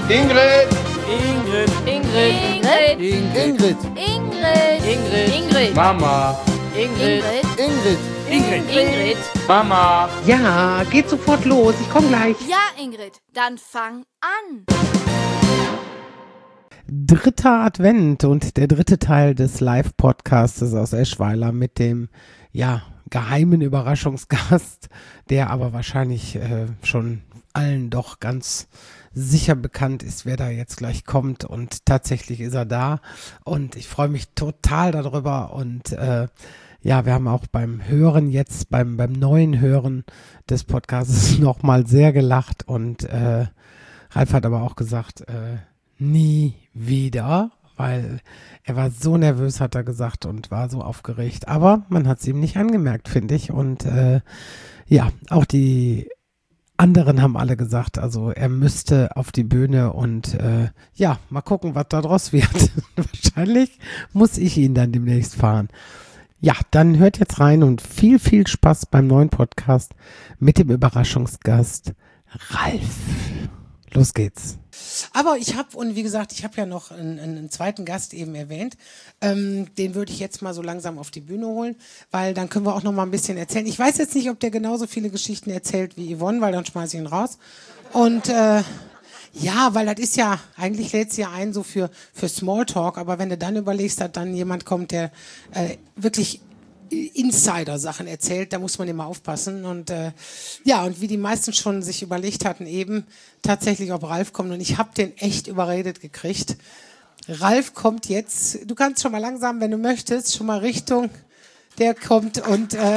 Ingrid. Ingrid. Ingrid. Ingrid. Ingrid. Ingrid. Mama. Ingrid. Ingrid. Ingrid. Mama. Ja, geht sofort los. Ich komme gleich. Ja, Ingrid, dann fang an. Dritter Advent und der dritte Teil des Live-Podcastes aus Eschweiler mit dem, geheimen Überraschungsgast, der aber wahrscheinlich schon allen doch ganz sicher bekannt ist, wer da jetzt gleich kommt, und tatsächlich ist er da und ich freue mich total darüber und wir haben auch beim Hören jetzt, beim neuen Hören des Podcasts nochmal sehr gelacht und Ralf hat aber auch gesagt, nie wieder, weil er war so nervös, hat er gesagt, und war so aufgeregt. Aber man hat es ihm nicht angemerkt, finde ich. Und auch die anderen haben alle gesagt, also er müsste auf die Bühne und mal gucken, was da draus wird. Wahrscheinlich muss ich ihn dann demnächst fahren. Ja, dann hört jetzt rein und viel, viel Spaß beim neuen Podcast mit dem Überraschungsgast Ralf. Los geht's. Aber ich habe ja noch einen zweiten Gast eben erwähnt. Den würde ich jetzt mal so langsam auf die Bühne holen, weil dann können wir auch noch mal ein bisschen erzählen. Ich weiß jetzt nicht, ob der genauso viele Geschichten erzählt wie Yvonne, weil dann schmeiße ich ihn raus. Und weil das ist ja, eigentlich lädt es ja ein so für Smalltalk, aber wenn du dann überlegst, dass dann jemand kommt, der wirklich Insider-Sachen erzählt, da muss man immer aufpassen und und wie die meisten schon sich überlegt hatten eben, tatsächlich ob Ralf kommt, und ich habe den echt überredet gekriegt. Ralf kommt jetzt, du kannst schon mal langsam, wenn du möchtest, schon mal Richtung, der kommt und ich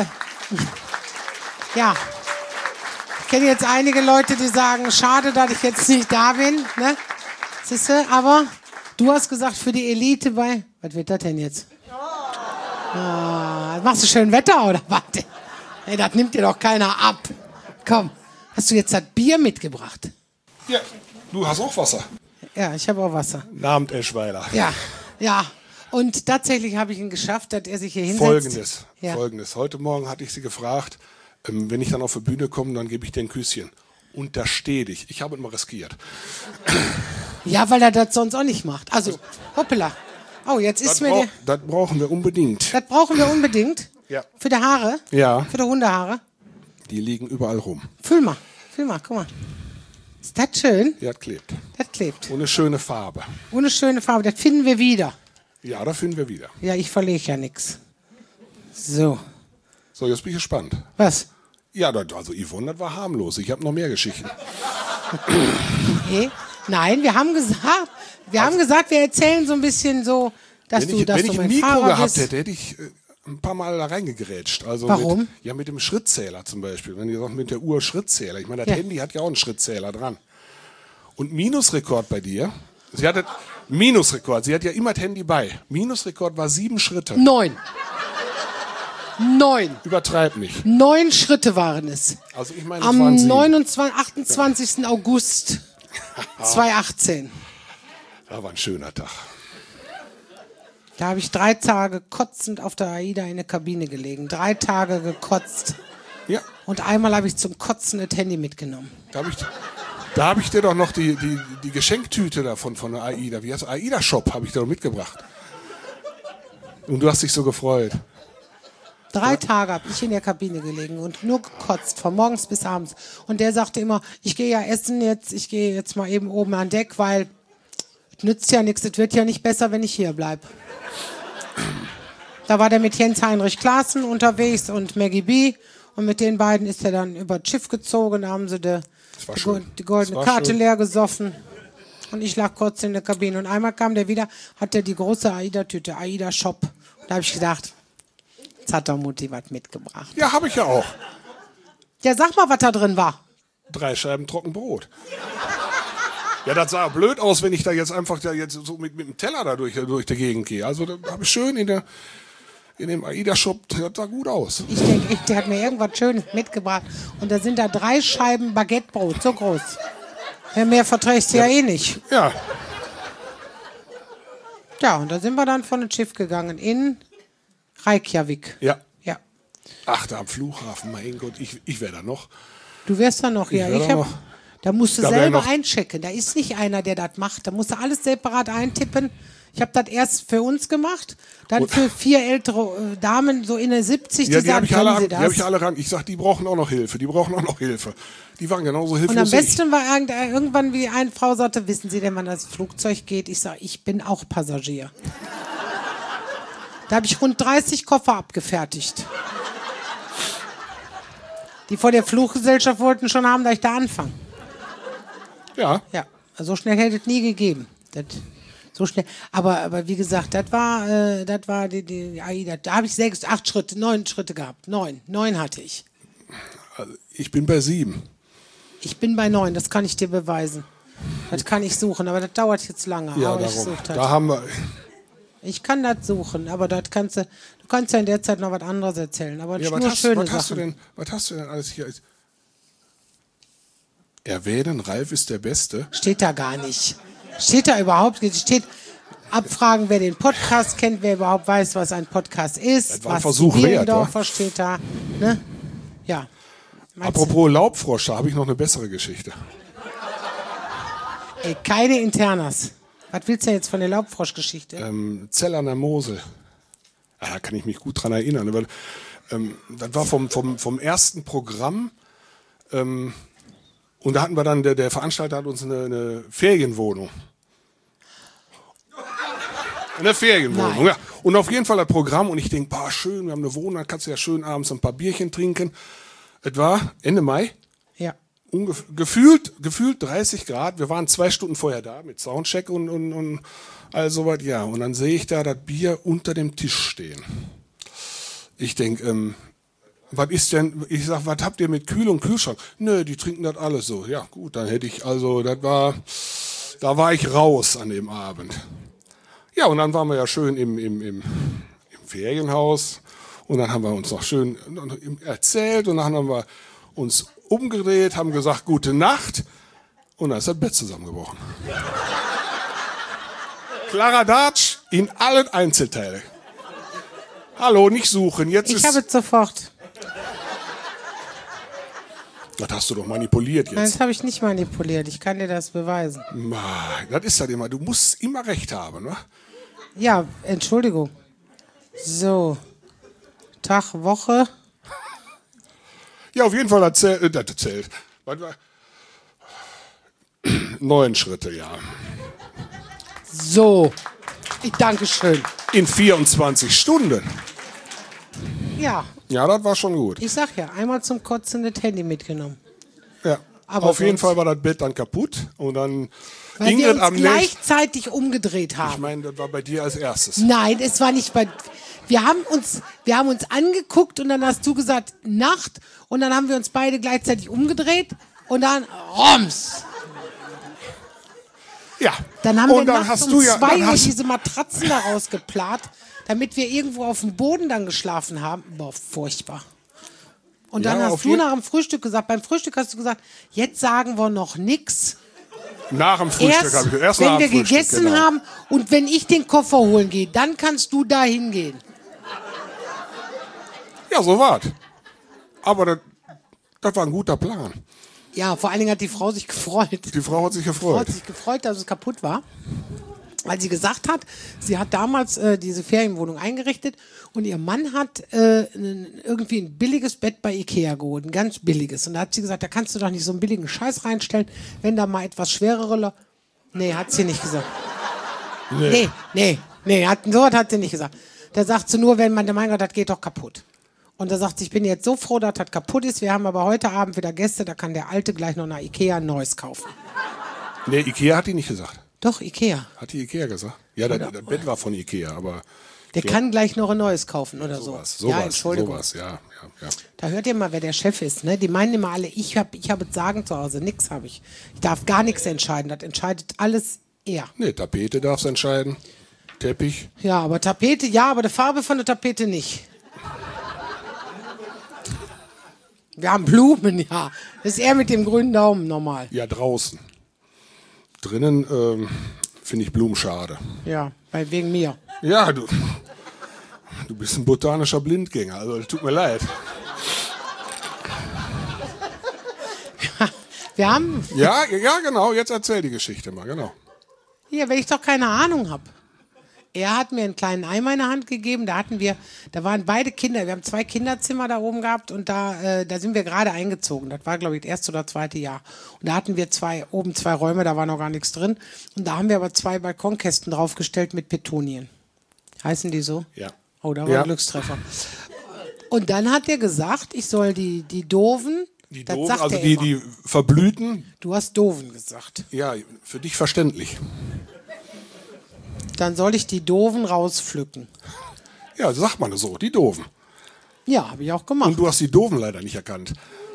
kenne jetzt einige Leute, die sagen, schade, dass ich jetzt nicht da bin, ne? Siehste, aber du hast gesagt, für die Elite was wird das denn jetzt? Machst du schön Wetter oder was? Hey, das nimmt dir doch keiner ab. Komm, hast du jetzt das Bier mitgebracht? Ja, du hast auch Wasser. Ja, ich habe auch Wasser. Namens Eschweiler. Ja. Und tatsächlich habe ich ihn geschafft, dass er sich hier hinsetzt. Folgendes. Heute Morgen hatte ich sie gefragt, wenn ich dann auf die Bühne komme, dann gebe ich dir ein Küsschen. Untersteh dich. Ich habe es mal riskiert. Ja, weil er das sonst auch nicht macht. Also, hoppala. Oh, jetzt ist Das brauchen wir unbedingt. Das brauchen wir unbedingt? Ja. Für die Haare? Ja. Für die Hundehaare? Die liegen überall rum. Fühl mal, guck mal. Ist das schön? Ja, das klebt. Das klebt. Und eine schöne Farbe. Ohne schöne Farbe, das finden wir wieder. Ja, das finden wir wieder. Ja, ich verlege ja nichts. So, jetzt bin ich gespannt. was? Ja, also Yvonne, das war harmlos. Ich habe noch mehr Geschichten. Okay. Nein, wir haben gesagt, wir erzählen so ein bisschen so, dass Wenn ich ein mein Mikro Fahrer gehabt bist. hätte, hätte ich ein paar Mal da reingegrätscht. Also Warum? Mit dem Schrittzähler zum Beispiel. Wenn ihr sagt, mit der Uhr Schrittzähler. Ich meine, das Handy hat ja auch einen Schrittzähler dran. Und Minusrekord bei dir. Sie hat ja immer das Handy bei. Minusrekord war 7 Schritte. 9. Übertreib nicht. 9 Schritte waren es. Also ich meine, es Am waren 7. 28. August 2018. Das war ein schöner Tag. Da habe ich 3 Tage kotzend auf der AIDA in der Kabine gelegen. 3 Tage gekotzt. Ja. Und einmal habe ich zum Kotzen das Handy mitgenommen. Da hab ich dir doch noch die Geschenktüte davon von der AIDA. Wie heißt das? AIDA Shop habe ich dir doch mitgebracht. Und du hast dich so gefreut. 3 Tage habe ich in der Kabine gelegen und nur gekotzt, von morgens bis abends. Und der sagte immer, ich gehe ja essen jetzt, ich gehe jetzt mal eben oben an Deck, weil es nützt ja nichts, es wird ja nicht besser, wenn ich hier bleibe. Da war der mit Jens-Heinrich Klaassen unterwegs und Maggie B. Und mit den beiden ist er dann über das Schiff gezogen, da haben sie die goldene Karte leer gesoffen. Und ich lag kurz in der Kabine. Und einmal kam der wieder, hat er die große AIDA-Tüte, AIDA Shop. Da habe ich gedacht, jetzt hat der Mutti was mitgebracht. Ja, habe ich ja auch. Ja, sag mal, was da drin war. 3 Scheiben Trockenbrot. Ja, das sah blöd aus, wenn ich da jetzt einfach so mit dem Teller da durch die Gegend gehe. Also da habe ich schön in dem AIDA-Shop, das sah gut aus. Ich denke, der hat mir irgendwas Schönes mitgebracht. Und da sind da 3 Scheiben Baguettebrot, so groß. Ja, mehr verträgst du ja eh nicht. Ja. Ja, und da sind wir dann von dem Schiff gegangen in Reykjavik. Ja. Ja. Ach, da am Flughafen, mein Gott, ich wäre da noch. Du wärst da noch, ja. Da musst du Da wär selber noch- einchecken. Da ist nicht einer, der das macht. Da musst du alles separat eintippen. Ich habe das erst für uns gemacht, dann für 4 ältere Damen, so in der 70, Ja, die sagen, können sie die habe ich das? alle ran. Ich sag, die brauchen auch noch Hilfe. Die waren genauso hilflos. Und am wie ich. besten war irgendwann, wie eine Frau sagte, wissen Sie denn, wann das Flugzeug geht? Ich sage, ich bin auch Passagier. Da habe ich rund 30 Koffer abgefertigt. Die vor der Fluggesellschaft wollten schon haben, dass ich da anfange. Ja, Ja, so schnell hätte es nie gegeben. So schnell. Aber wie gesagt, das war die AIDA. Da habe ich 6, 8 Schritte, 9 Schritte gehabt. 9 hatte ich. also ich bin bei 7. Ich bin bei 9, das kann ich dir beweisen. Das kann ich suchen, aber das dauert jetzt lange. Ja, aber ich darum. suche das. Da haben wir. Ich kann das suchen, aber das du kannst ja in der Zeit noch was anderes erzählen. Aber Ja, nur schöne was hast du Sachen. denn alles hier? Erwähnen, Ralf ist der Beste. Steht da gar nicht. Steht da überhaupt nicht. Steht abfragen, wer den Podcast kennt, wer überhaupt weiß, was ein Podcast ist. Das war ein was Versuch wert, Bielendorfer steht da. Ne? Ja. Meinst du? Apropos Laubfrosch, da habe ich noch eine bessere Geschichte. Ey, keine Internas. Was willst du jetzt von der Laubfrosch-Geschichte? Zell an der Mosel. Ja, da kann ich mich gut dran erinnern. Weil, das war vom ersten Programm. Und da hatten wir dann, der Veranstalter hat uns eine Ferienwohnung. Eine Ferienwohnung, Nein. ja. Und auf jeden Fall das Programm. Und ich denke, schön, wir haben eine Wohnung, da kannst du ja schön abends ein paar Bierchen trinken. Es war Ende Mai. Ja. Gefühlt 30 Grad. Wir waren 2 Stunden vorher da mit Soundcheck und all sowas. Ja, und dann sehe ich da das Bier unter dem Tisch stehen. Ich denke, was ist denn, ich sag, was habt ihr mit Kühl- und Kühlschrank? Nö, die trinken das alles so. Ja, gut, dann hätte ich, also, da war ich raus an dem Abend. Ja, und dann waren wir ja schön im Ferienhaus. Und dann haben wir uns noch schön erzählt und dann haben wir uns umgedreht, haben gesagt, gute Nacht und dann ist das Bett zusammengebrochen. Kladderadatsch in allen Einzelteilen. Hallo, nicht suchen, jetzt Ich ist... habe es sofort. Das hast du doch manipuliert Nein, jetzt. das habe ich nicht manipuliert. Ich kann dir das beweisen. Das ist halt immer, du musst immer recht haben, ne? Ja, Entschuldigung. So. Tag, Woche. Ja, auf jeden Fall das zählt. Was war? 9 Schritte, ja. So. Ich danke schön. In 24 Stunden. Ja, Ja, das war schon gut. ich sag ja, einmal zum Kotzen das Handy mitgenommen. Ja. Aber Auf jeden sonst- Fall war das Bett dann kaputt und dann Weil wir Ingrid uns am nächsten. gleichzeitig umgedreht Ich haben. meine, das war bei dir als erstes. Nein, es war nicht bei. Wir haben uns angeguckt und dann hast du gesagt Nacht und dann haben wir uns beide gleichzeitig umgedreht und dann Roms. Ja. Dann haben und wir dann nachts hast um du ja, 2 dann Uhr hast, diese Matratzen da rausgeplant, damit wir irgendwo auf dem Boden dann geschlafen haben. Boah, furchtbar. Und dann Ja, hast auf du jeden- nach dem Frühstück gesagt, beim Frühstück hast du gesagt, jetzt sagen wir noch nix. nach dem Frühstück habe ich erst wenn nach wir dem Frühstück, gegessen genau. haben und wenn ich den Koffer holen gehe, dann kannst du da hingehen. Ja, so war's. Aber das war ein guter Plan. Ja, vor allen Dingen hat die Frau sich gefreut. Die Frau hat sich Die Frau gefreut. hat sich gefreut, dass es kaputt war. Weil sie gesagt hat, sie hat damals diese Ferienwohnung eingerichtet und ihr Mann hat irgendwie ein billiges Bett bei Ikea geholt, ein ganz billiges. Und da hat sie gesagt, da kannst du doch nicht so einen billigen Scheiß reinstellen, wenn da mal etwas schwerere... Nee, hat sie nicht gesagt. Nee, so was hat sie nicht gesagt. Da sagt sie nur, wenn man, mein Gott, das geht doch kaputt. Und da sagt sie, ich bin jetzt so froh, dass das kaputt ist. Wir haben aber heute Abend wieder Gäste, da kann der Alte gleich noch nach Ikea ein neues kaufen. Nee, Ikea hat die nicht gesagt. Doch, Ikea. Hat die Ikea gesagt? Ja, das Bett war von Ikea, aber Der kann gleich noch ein neues kaufen oder sowas, so. Ja, Entschuldigung. sowas, ja. Da hört ihr mal, wer der Chef ist. Ne? Die meinen immer alle, ich hab das Sagen zu Hause. Nix habe ich. Ich darf gar nichts entscheiden. Das entscheidet alles er. Nee, Tapete darfst entscheiden. Teppich. Ja, aber Tapete, ja, aber die Farbe von der Tapete nicht. Wir haben Blumen, ja. Das ist er mit dem grünen Daumen normal. Ja, draußen. Drinnen finde ich Blumen schade. Ja, wegen mir. Ja, du bist ein botanischer Blindgänger, also tut mir leid. Wir haben, Ja, genau. Jetzt erzähl die Geschichte mal, genau. ja, wenn ich doch keine Ahnung habe. Er hat mir einen kleinen Eimer in der Hand gegeben, da waren beide Kinder, wir haben 2 Kinderzimmer da oben gehabt und da sind wir gerade eingezogen. Das war, glaube ich, das 1. oder 2. Jahr. Und da hatten wir oben 2 Räume, da war noch gar nichts drin. Und da haben wir aber 2 Balkonkästen draufgestellt mit Petunien. Heißen die so? Ja. Oh, da war Ja. ein Glückstreffer. Und dann hat er gesagt, ich soll die Doofen, Die das Doofen, sagt also er die, immer. die Verblühten, Du hast Doofen gesagt. ja, für dich verständlich. Dann soll ich die Doofen rauspflücken. Ja, sagt man so, die Doofen. Ja, habe ich auch gemacht. Und du hast die Doofen leider nicht erkannt.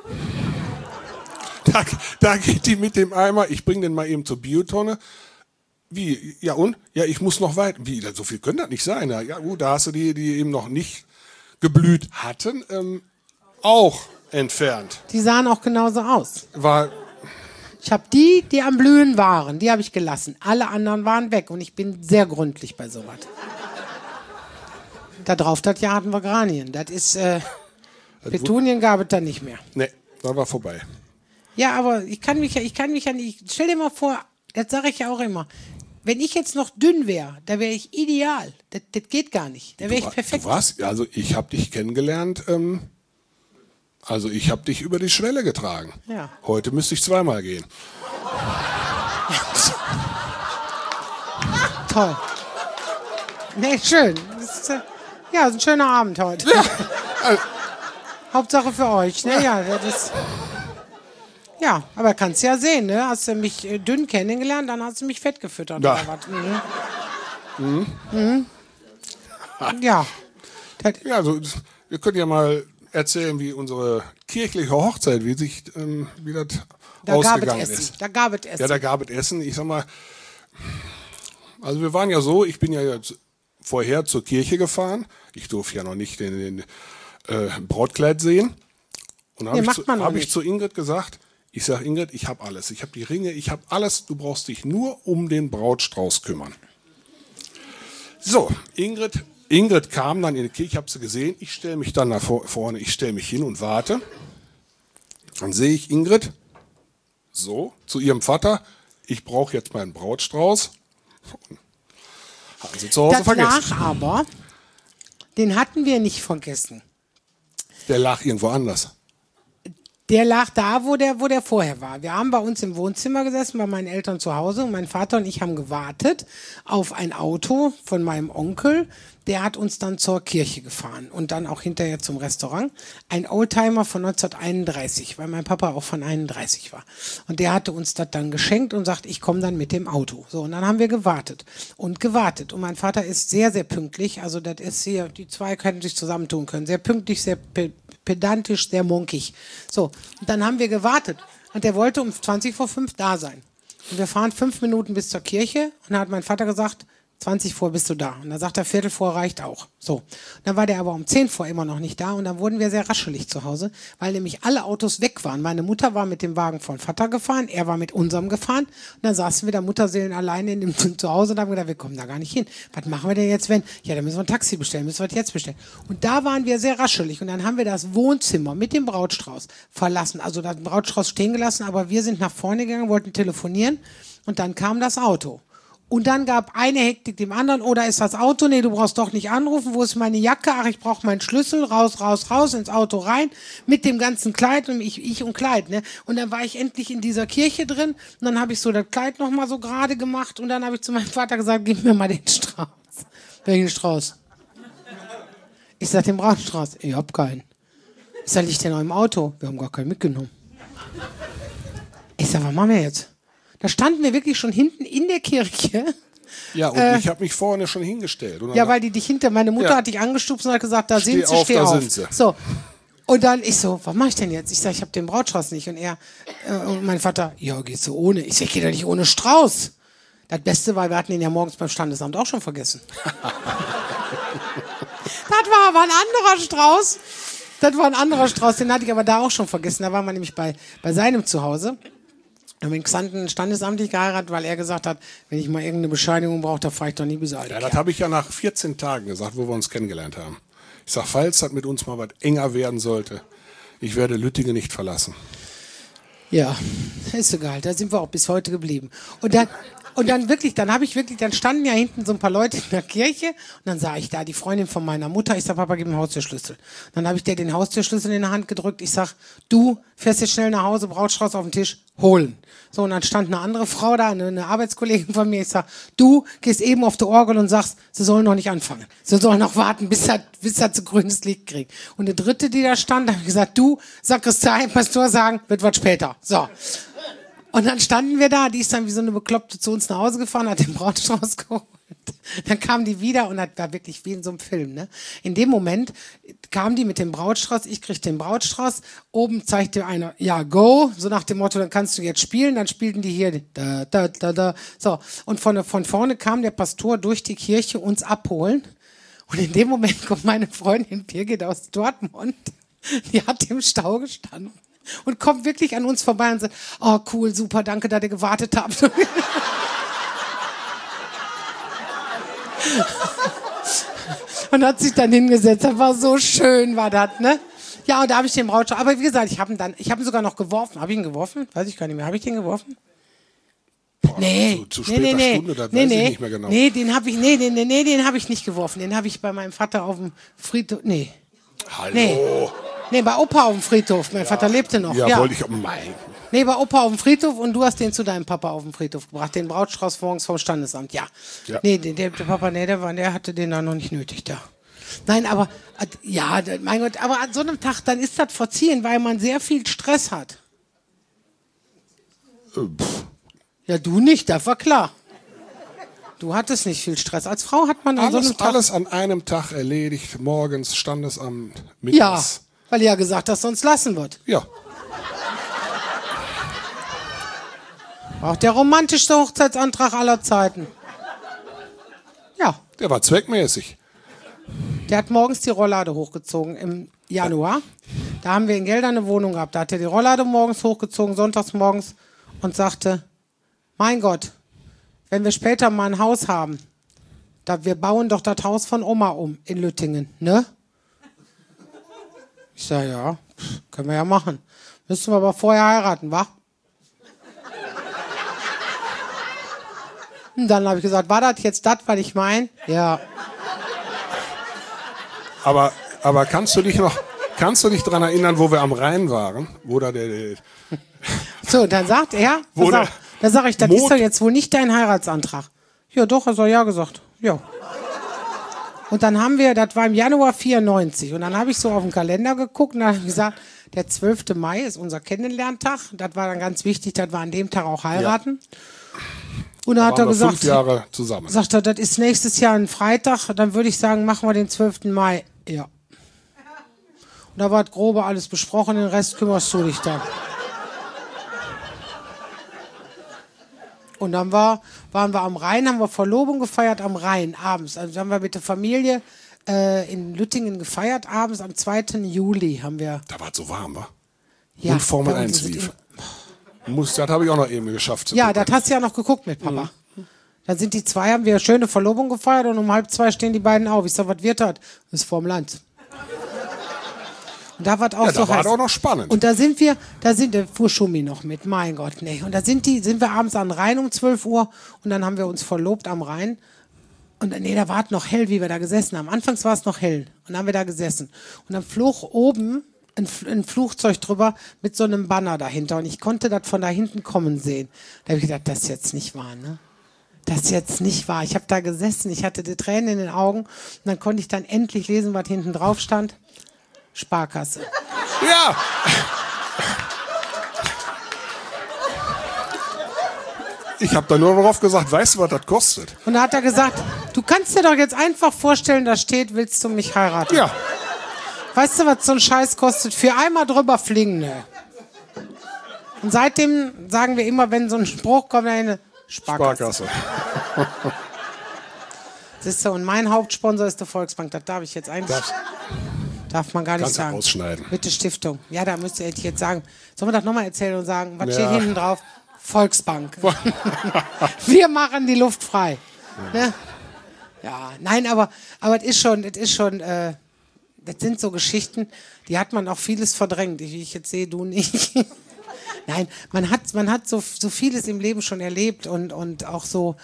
Da geht die mit dem Eimer, ich bring den mal eben zur Biotonne. Wie? Ja und? Ja, ich muss noch weiter. Wie? So viel können das nicht sein. Ja gut, da hast du die eben noch nicht geblüht hatten, auch entfernt. Die sahen auch genauso aus. War, Ich habe die am Blühen waren, die habe ich gelassen. Alle anderen waren weg und ich bin sehr gründlich bei sowas. Da drauf, das Jahr hatten wir Granien. Das ist, Petunien gab es dann nicht mehr. ne, da war vorbei. Ja, aber ich kann mich ja nicht, stell dir mal vor, das sage ich ja auch immer, wenn ich jetzt noch dünn wäre, da wäre ich ideal. Das geht gar nicht. Da wäre ich perfekt. Du warst, also ich habe dich kennengelernt, also ich habe dich über die Schwelle getragen. Ja. Heute müsste ich 2-mal gehen. Toll. Nee, schön. Das ist, ja, ist ein schöner Abend heute. Hauptsache für euch. Ne? Ja, das ist, ja, aber kannst ja sehen, ne? Hast du mich dünn kennengelernt, dann hast du mich fett gefüttert. Ja. Oder was? Mhm. Ja. Das, Ja, also wir können ja mal erzählen, wie unsere kirchliche Hochzeit, wie sich wie das da gab es ausgegangen Essen. ist. Da gab es Essen. Ja, da gab es Essen. Ich sag mal, also wir waren ja so, ich bin ja jetzt vorher zur Kirche gefahren. Ich durfte ja noch nicht den Brautkleid sehen. Und dann Nee, habe macht man noch hab ich nicht. zu Ingrid gesagt, ich sage, Ingrid, ich habe alles. Ich habe die Ringe, ich habe alles. Du brauchst dich nur um den Brautstrauß kümmern. So, Ingrid kam dann in die Kirche, ich habe sie gesehen. Ich stelle mich dann nach vorne, ich stelle mich hin und warte. Dann sehe ich Ingrid so zu ihrem Vater. Ich brauche jetzt meinen Brautstrauß. Haben sie zu Hause das vergessen. lag aber, den hatten wir nicht vergessen. Der lag irgendwo anders. Der lag da, wo der vorher war. Wir haben bei uns im Wohnzimmer gesessen, bei meinen Eltern zu Hause und mein Vater und ich haben gewartet auf ein Auto von meinem Onkel. Der hat uns dann zur Kirche gefahren und dann auch hinterher zum Restaurant. Ein Oldtimer von 1931, weil mein Papa auch von 31 war. Und der hatte uns das dann geschenkt und sagt, ich komme dann mit dem Auto. So, und dann haben wir gewartet und gewartet. Und mein Vater ist sehr, sehr pünktlich. Also das ist hier, die 2 können sich zusammentun können. Sehr pünktlich, sehr pedantisch, sehr munkig. So, und dann haben wir gewartet. Und der wollte um 20 vor 5 da sein. Und wir fahren 5 Minuten bis zur Kirche. Und dann hat mein Vater gesagt, 20 vor bist du da. Und dann sagt er, Viertel vor reicht auch. So. Und dann war der aber um 10 vor immer noch nicht da. Und dann wurden wir sehr raschelig zu Hause, weil nämlich alle Autos weg waren. Meine Mutter war mit dem Wagen von Vater gefahren, er war mit unserem gefahren. Und dann saßen wir da Mutterseelen alleine in dem zu Hause und haben gedacht, wir kommen da gar nicht hin. Was machen wir denn jetzt, wenn? Ja, dann müssen wir ein Taxi bestellen, müssen wir das jetzt bestellen. Und da waren wir sehr raschelig. Und dann haben wir das Wohnzimmer mit dem Brautstrauß verlassen. Also den Brautstrauß stehen gelassen, aber wir sind nach vorne gegangen, wollten telefonieren. Und dann kam das Auto. Und dann gab eine Hektik dem anderen, oder ist das Auto? Nee, du brauchst doch nicht anrufen. Wo ist meine Jacke? Ach, ich brauche meinen Schlüssel. Raus, raus, raus, ins Auto rein. Mit dem ganzen Kleid und ich und Kleid, ne? Und dann war ich endlich in dieser Kirche drin. Und dann habe ich so das Kleid nochmal so gerade gemacht. Und dann habe ich zu meinem Vater gesagt, gib mir mal den Strauß. Welchen Strauß? Ich sag, den Brautstrauß. Ich hab keinen. Ich sag, liegt der noch im Auto? Wir haben gar keinen mitgenommen. Ich sag, was machen wir jetzt? Da standen wir wirklich schon hinten in der Kirche. Ja, und ich habe mich vorne schon hingestellt. Und Ja, weil die dich meine Mutter Ja. hat dich angestupst und hat gesagt, da sind sie, auf, steh da auf. sind sie. So. Und dann ich so, was mache ich denn jetzt? Ich sage, ich habe den Brautstrauß nicht. Und er, und mein Vater, ja, gehst du ohne? Ich sage, ich gehe doch nicht ohne Strauß. Das Beste war, wir hatten ihn ja morgens beim Standesamt auch schon vergessen. Das war aber ein anderer Strauß. Das war ein anderer Strauß, den hatte ich aber da auch schon vergessen. Da war man nämlich bei seinem Zuhause. Wir haben den Xanten standesamtlich geheiratet, weil er gesagt hat, wenn ich mal irgendeine Bescheinigung brauche, da fahre ich doch nie bis alt. Ja, das habe ich ja nach 14 Tagen gesagt, wo wir uns kennengelernt haben. Ich sag, falls das mit uns mal was enger werden sollte, ich werde Lüttinge nicht verlassen. Ja, ist egal, da sind wir auch bis heute geblieben. Und dann standen ja hinten so ein paar Leute in der Kirche und dann sah ich da die Freundin von meiner Mutter, ich sag, Papa, gib mir den Haustürschlüssel. Dann habe ich der den Haustürschlüssel in der Hand gedrückt, ich sag, du fährst jetzt schnell nach Hause, Brautstrauß auf den Tisch, holen. So, und dann stand eine andere Frau da, eine Arbeitskollegin von mir, ich sag, du gehst eben auf die Orgel und sagst, sie sollen noch nicht anfangen. Sie sollen noch warten, bis er zu grünes Licht kriegt. Und eine dritte, die da stand, habe ich gesagt, du, Sakristei, Pastor sagen, wird was später. So. Und dann standen wir da, die ist dann wie so eine Bekloppte zu uns nach Hause gefahren, hat den Brautstrauß geholt. Dann kam die wieder und das war wirklich wie in so einem Film. Ne? In dem Moment kam die mit dem Brautstrauß, ich krieg den Brautstrauß, oben zeigte einer, ja, go, so nach dem Motto, dann kannst du jetzt spielen, dann spielten die hier, da, da, da, da. So, und von vorne kam der Pastor durch die Kirche uns abholen. Und in dem Moment kommt meine Freundin Birgit aus Dortmund, die hat im Stau gestanden. Und kommt wirklich an uns vorbei und sagt, oh cool, super, danke, dass ihr gewartet habt. Und hat sich dann hingesetzt, das war so schön, war das, ne? Ja, und da habe ich den Brautstrauß, aber wie gesagt, ich habe ihn sogar noch geworfen. Habe ich ihn geworfen? Weiß ich gar nicht mehr. Habe ich den geworfen? Boah, Nee, zu später Stunde, das weiß ich nicht mehr genau. Nee, den habe ich nicht geworfen. Den habe ich bei meinem Vater auf dem Friedhof, Hallo. Nee, bei Opa auf dem Friedhof. Mein Vater lebte noch. Ja, Ja. wollte ich, mein. Nee, bei Opa auf dem Friedhof und du hast den zu deinem Papa auf dem Friedhof gebracht. Den Brautstrauß morgens vom Standesamt. Ja. Nee, der Papa, der hatte den da noch nicht nötig da. Nein, aber, ja, mein Gott, aber an so einem Tag, dann ist das verziehen, weil man sehr viel Stress hat. Ja, du nicht, das war klar. Du hattest nicht viel Stress. Als Frau hat man an so einem Tag... Alles an einem Tag erledigt, morgens, Standesamt, Ja, mittags. weil ihr ja gesagt hast, sonst lassen wird. Ja. Auch der romantischste Hochzeitsantrag aller Zeiten. Ja, Der war zweckmäßig. der hat morgens die Rolllade hochgezogen im Januar. Da haben wir in Gelder eine Wohnung gehabt. Da hat er die Rolllade morgens hochgezogen, sonntags morgens und sagte, mein Gott, wenn wir später mal ein Haus haben, wir bauen doch das Haus von Oma um in Lüttingen, ne? Ich sage, ja, können wir ja machen. Müssen wir aber vorher heiraten, wa? Und dann habe ich gesagt, war das jetzt das, was ich meine? Ja. Aber kannst du dich daran erinnern, wo wir am Rhein waren? Wo da der So, dann sagt er, Wo da sag ich, das Mond- ist doch jetzt wohl nicht dein Heiratsantrag. Ja, doch, er soll ja gesagt. Ja. Und dann haben wir, das war im Januar 94, und dann habe ich so auf den Kalender geguckt und dann habe ich gesagt, der 12. Mai ist unser Kennenlerntag. Das war dann ganz wichtig, dass wir an dem Tag auch heiraten. Und dann hat er waren wir gesagt, 5 Jahre zusammen. sagt er, das ist nächstes Jahr ein Freitag, dann würde ich sagen, machen wir den 12. Mai. Ja. Und da war das Grobe alles besprochen, den Rest kümmerst du dich dann. Und dann waren wir am Rhein, haben wir Verlobung gefeiert am Rhein abends. Also haben wir mit der Familie in Lüttingen gefeiert abends. Am 2. Juli haben wir... Da war es so warm, wa? Ja, Und Formel bei uns 1 ist es lief. Das habe ich auch noch eben geschafft. zu Ja, gucken. das hast du ja noch geguckt mit Papa. Dann sind die zwei, haben wir schöne Verlobung gefeiert und um 1:30 stehen die beiden auf. Ich sag, was wird das? Das ist Formel 1. Und da war auch Ja, so da war heiß. doch noch spannend. Und da fuhr Schumi noch mit, mein Gott, nee. Und da sind wir abends an den Rhein um 12 Uhr und dann haben wir uns verlobt am Rhein. Und da war es noch hell, wie wir da gesessen haben. Anfangs war es noch hell und dann haben wir da gesessen. Und dann flog oben ein Flugzeug drüber mit so einem Banner dahinter und ich konnte das von da hinten kommen sehen. Da habe ich gedacht, das ist jetzt nicht wahr, ne? Das ist jetzt nicht wahr. Ich habe da gesessen, ich hatte die Tränen in den Augen und dann konnte ich dann endlich lesen, was hinten drauf stand. Sparkasse. Ja! Ich habe da nur darauf gesagt, weißt du, was das kostet? Und da hat er gesagt, du kannst dir doch jetzt einfach vorstellen, da steht, willst du mich heiraten? Ja. Weißt du, was so ein Scheiß kostet? Für einmal drüber fliegen, ne? Und seitdem sagen wir immer, wenn so ein Spruch kommt, eine Sparkasse. Siehst du, und mein Hauptsponsor ist die Volksbank. Das darf ich jetzt eigentlich... Darf man gar nicht Kannst du sagen. rausschneiden. Bitte Stiftung. Ja, da müsste ich jetzt sagen. Sollen wir das nochmal erzählen und sagen, was Ja. steht hinten drauf? Volksbank. Wir machen die Luft frei. Ne? Ja, nein, aber das ist schon, das sind so Geschichten, die hat man auch vieles verdrängt. Wie ich jetzt sehe, du nicht. Nein, man hat so vieles im Leben schon erlebt und auch so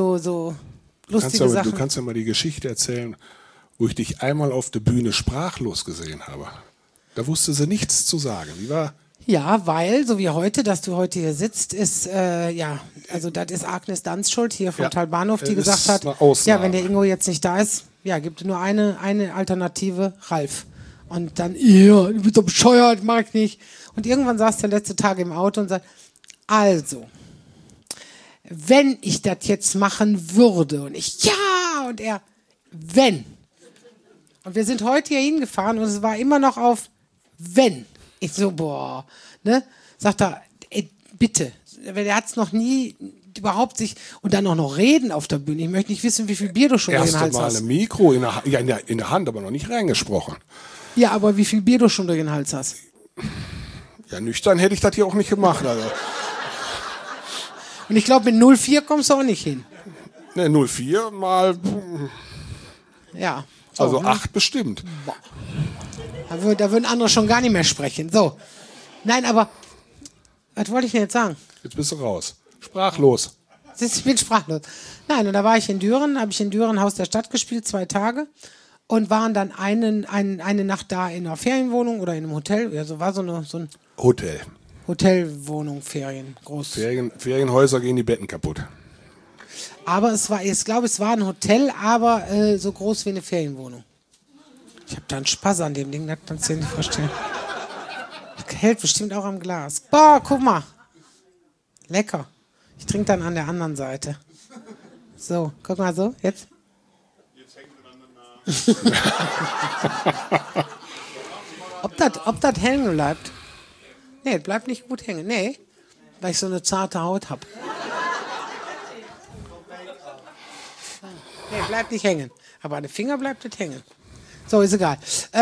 lustige Sachen. Du kannst ja mal die Geschichte erzählen, wo ich dich einmal auf der Bühne sprachlos gesehen habe. Da wusste sie nichts zu sagen. Wie war... Ja, weil, so wie heute, dass du heute hier sitzt, ist, also das ist Agnes Danz schuld hier vom Talbahnhof, die gesagt hat, ja, wenn der Ingo jetzt nicht da ist, ja, gibt es nur eine Alternative, Ralf. Und dann, ja, du bist doch bescheuert, mag ich nicht. Und irgendwann saß der letzte Tag im Auto und sagt, also, wenn ich das jetzt machen würde, und ich, ja, und er, wenn. Und wir sind heute hier hingefahren und es war immer noch auf, wenn. Ich so, boah, ne? Sagt er, ey, bitte. Der hat es noch nie überhaupt sich, und dann auch noch reden auf der Bühne. Ich möchte nicht wissen, wie viel Bier du schon durch den Hals hast. Erst mal ein Mikro in der Hand, aber noch nicht reingesprochen. Ja, aber wie viel Bier du schon durch den Hals hast. Ja, nüchtern hätte ich das hier auch nicht gemacht. Also. Und ich glaube, mit 0,4 kommst du auch nicht hin. Ne, 0,4 mal... Ja. So, also ne? 8 bestimmt. Boah. Da würden andere schon gar nicht mehr sprechen. So. Nein, aber was wollte ich denn jetzt sagen? Jetzt bist du raus. Sprachlos. Ich bin sprachlos. Nein, und da war ich in Düren, habe ich in Düren Haus der Stadt gespielt, 2 Tage. Und waren dann eine Nacht da in einer Ferienwohnung oder in einem Hotel. Also war so ein Hotel. Hotelwohnung, Ferien, groß. Ferienhäuser gehen die Betten kaputt. Aber ich glaube, es war ein Hotel, aber so groß wie eine Ferienwohnung. Ich habe da einen Spaß an dem Ding, das kannst du dir nicht vorstellen. Das hält bestimmt auch am Glas. Boah, guck mal. Lecker. Ich trinke dann an der anderen Seite. So, guck mal so, jetzt. Jetzt hängt miteinander nach. Ob das hängen bleibt? Nee, bleibt nicht gut hängen. Nee, weil ich so eine zarte Haut habe. Nee, bleibt nicht hängen. Aber an den Finger bleibt es hängen. So, ist egal.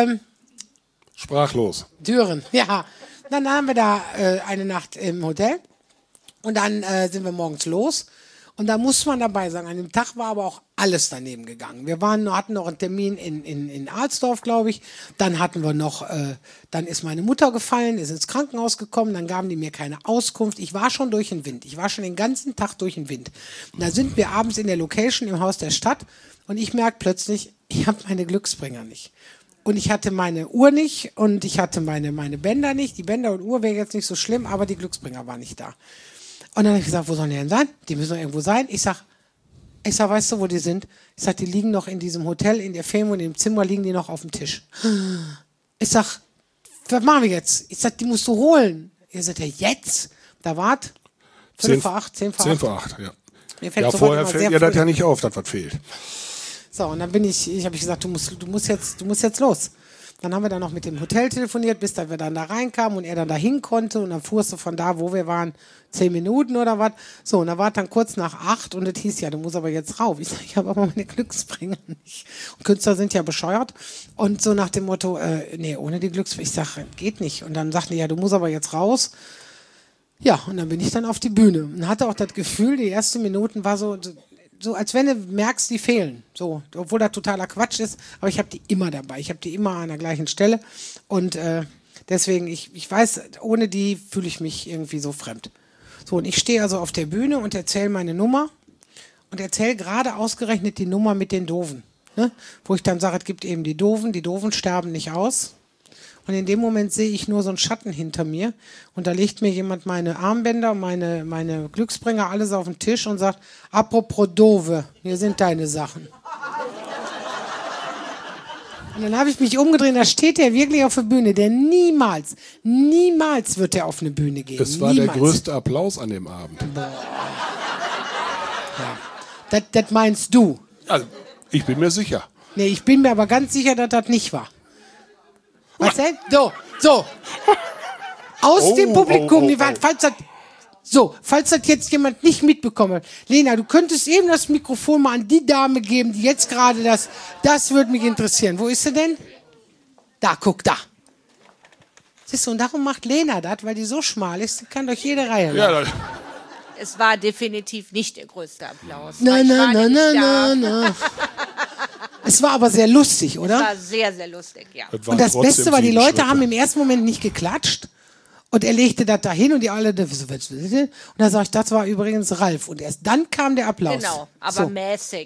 Sprachlos. Düren, ja. Dann haben wir da eine Nacht im Hotel. Und dann sind wir morgens los. Und da muss man dabei sagen, an dem Tag war aber auch alles daneben gegangen. Wir hatten noch einen Termin in Alsdorf, glaube ich. Dann hatten wir noch, dann ist meine Mutter gefallen, ist ins Krankenhaus gekommen. Dann gaben die mir keine Auskunft. Ich war schon durch den Wind. Ich war schon den ganzen Tag durch den Wind. Und da sind wir abends in der Location im Haus der Stadt. Und ich merke plötzlich, ich habe meine Glücksbringer nicht. Und ich hatte meine Uhr nicht und ich hatte meine Bänder nicht. Die Bänder und Uhr wäre jetzt nicht so schlimm, aber die Glücksbringer waren nicht da. Und dann habe ich gesagt, wo sollen die denn sein? Die müssen doch irgendwo sein. Ich sag, weißt du, wo die sind? Ich sag, die liegen noch in diesem Hotel, in der Ferienwohnung, in dem Zimmer liegen die noch auf dem Tisch. Ich sag, was machen wir jetzt? Ich sag, die musst du holen. Ihr sagt, ja, jetzt? Da wart 10 vor 8, ja. Mir fällt Ja, vorher fällt ihr das ja nicht auf, dass was fehlt. So, und dann habe ich gesagt, du musst jetzt los. Dann haben wir dann noch mit dem Hotel telefoniert, bis wir dann da reinkamen und er dann dahin konnte. Und dann fuhrst du von da, wo wir waren, 10 Minuten oder was. So, und dann war es dann kurz nach 8 und es hieß, ja, du musst aber jetzt rauf. Ich sage, ich habe aber meine Glücksbringer nicht. Und Künstler sind ja bescheuert. Und so nach dem Motto, nee, ohne die Glücksbringer. Ich sage, geht nicht. Und dann sagten die, ja, du musst aber jetzt raus. Ja, und dann bin ich dann auf die Bühne. Und hatte auch das Gefühl, die ersten Minuten war so, als wenn du merkst, die fehlen. So, obwohl das totaler Quatsch ist, aber ich habe die immer dabei. Ich habe die immer an der gleichen Stelle. Und deswegen, ich weiß, ohne die fühle ich mich irgendwie so fremd. So, und ich stehe also auf der Bühne und erzähle meine Nummer und erzähle gerade ausgerechnet die Nummer mit den Doofen. Ne? Wo ich dann sage, es gibt eben die Doofen sterben nicht aus. Und in dem Moment sehe ich nur so einen Schatten hinter mir. Und da legt mir jemand meine Armbänder, meine Glücksbringer, alles auf den Tisch und sagt, apropos Dove, hier sind deine Sachen. Und dann habe ich mich umgedreht, da steht der wirklich auf der Bühne, der niemals wird der auf eine Bühne gehen. Das war niemals. Der größte Applaus an dem Abend. Ja. Das meinst du? Also, ich bin mir sicher. Nee, ich bin mir aber ganz sicher, dass das nicht war. Was denn? So. Aus dem Publikum, falls das jetzt jemand nicht mitbekommen hat. Lena, du könntest eben das Mikrofon mal an die Dame geben, die jetzt gerade das würde mich interessieren. Wo ist sie denn? Da, guck, da. Siehst du, und darum macht Lena das, weil die so schmal ist, die kann durch jede Reihe laufen. Ja, es war definitiv nicht der größte Applaus. Nein. Es war aber sehr lustig, oder? Es war sehr, sehr lustig, ja. Und das Beste war, die Leute haben im ersten Moment nicht geklatscht. Und er legte das dahin und die alle, und da sag ich, das war übrigens Ralf. Und erst dann kam der Applaus. Genau, aber so. mäßig.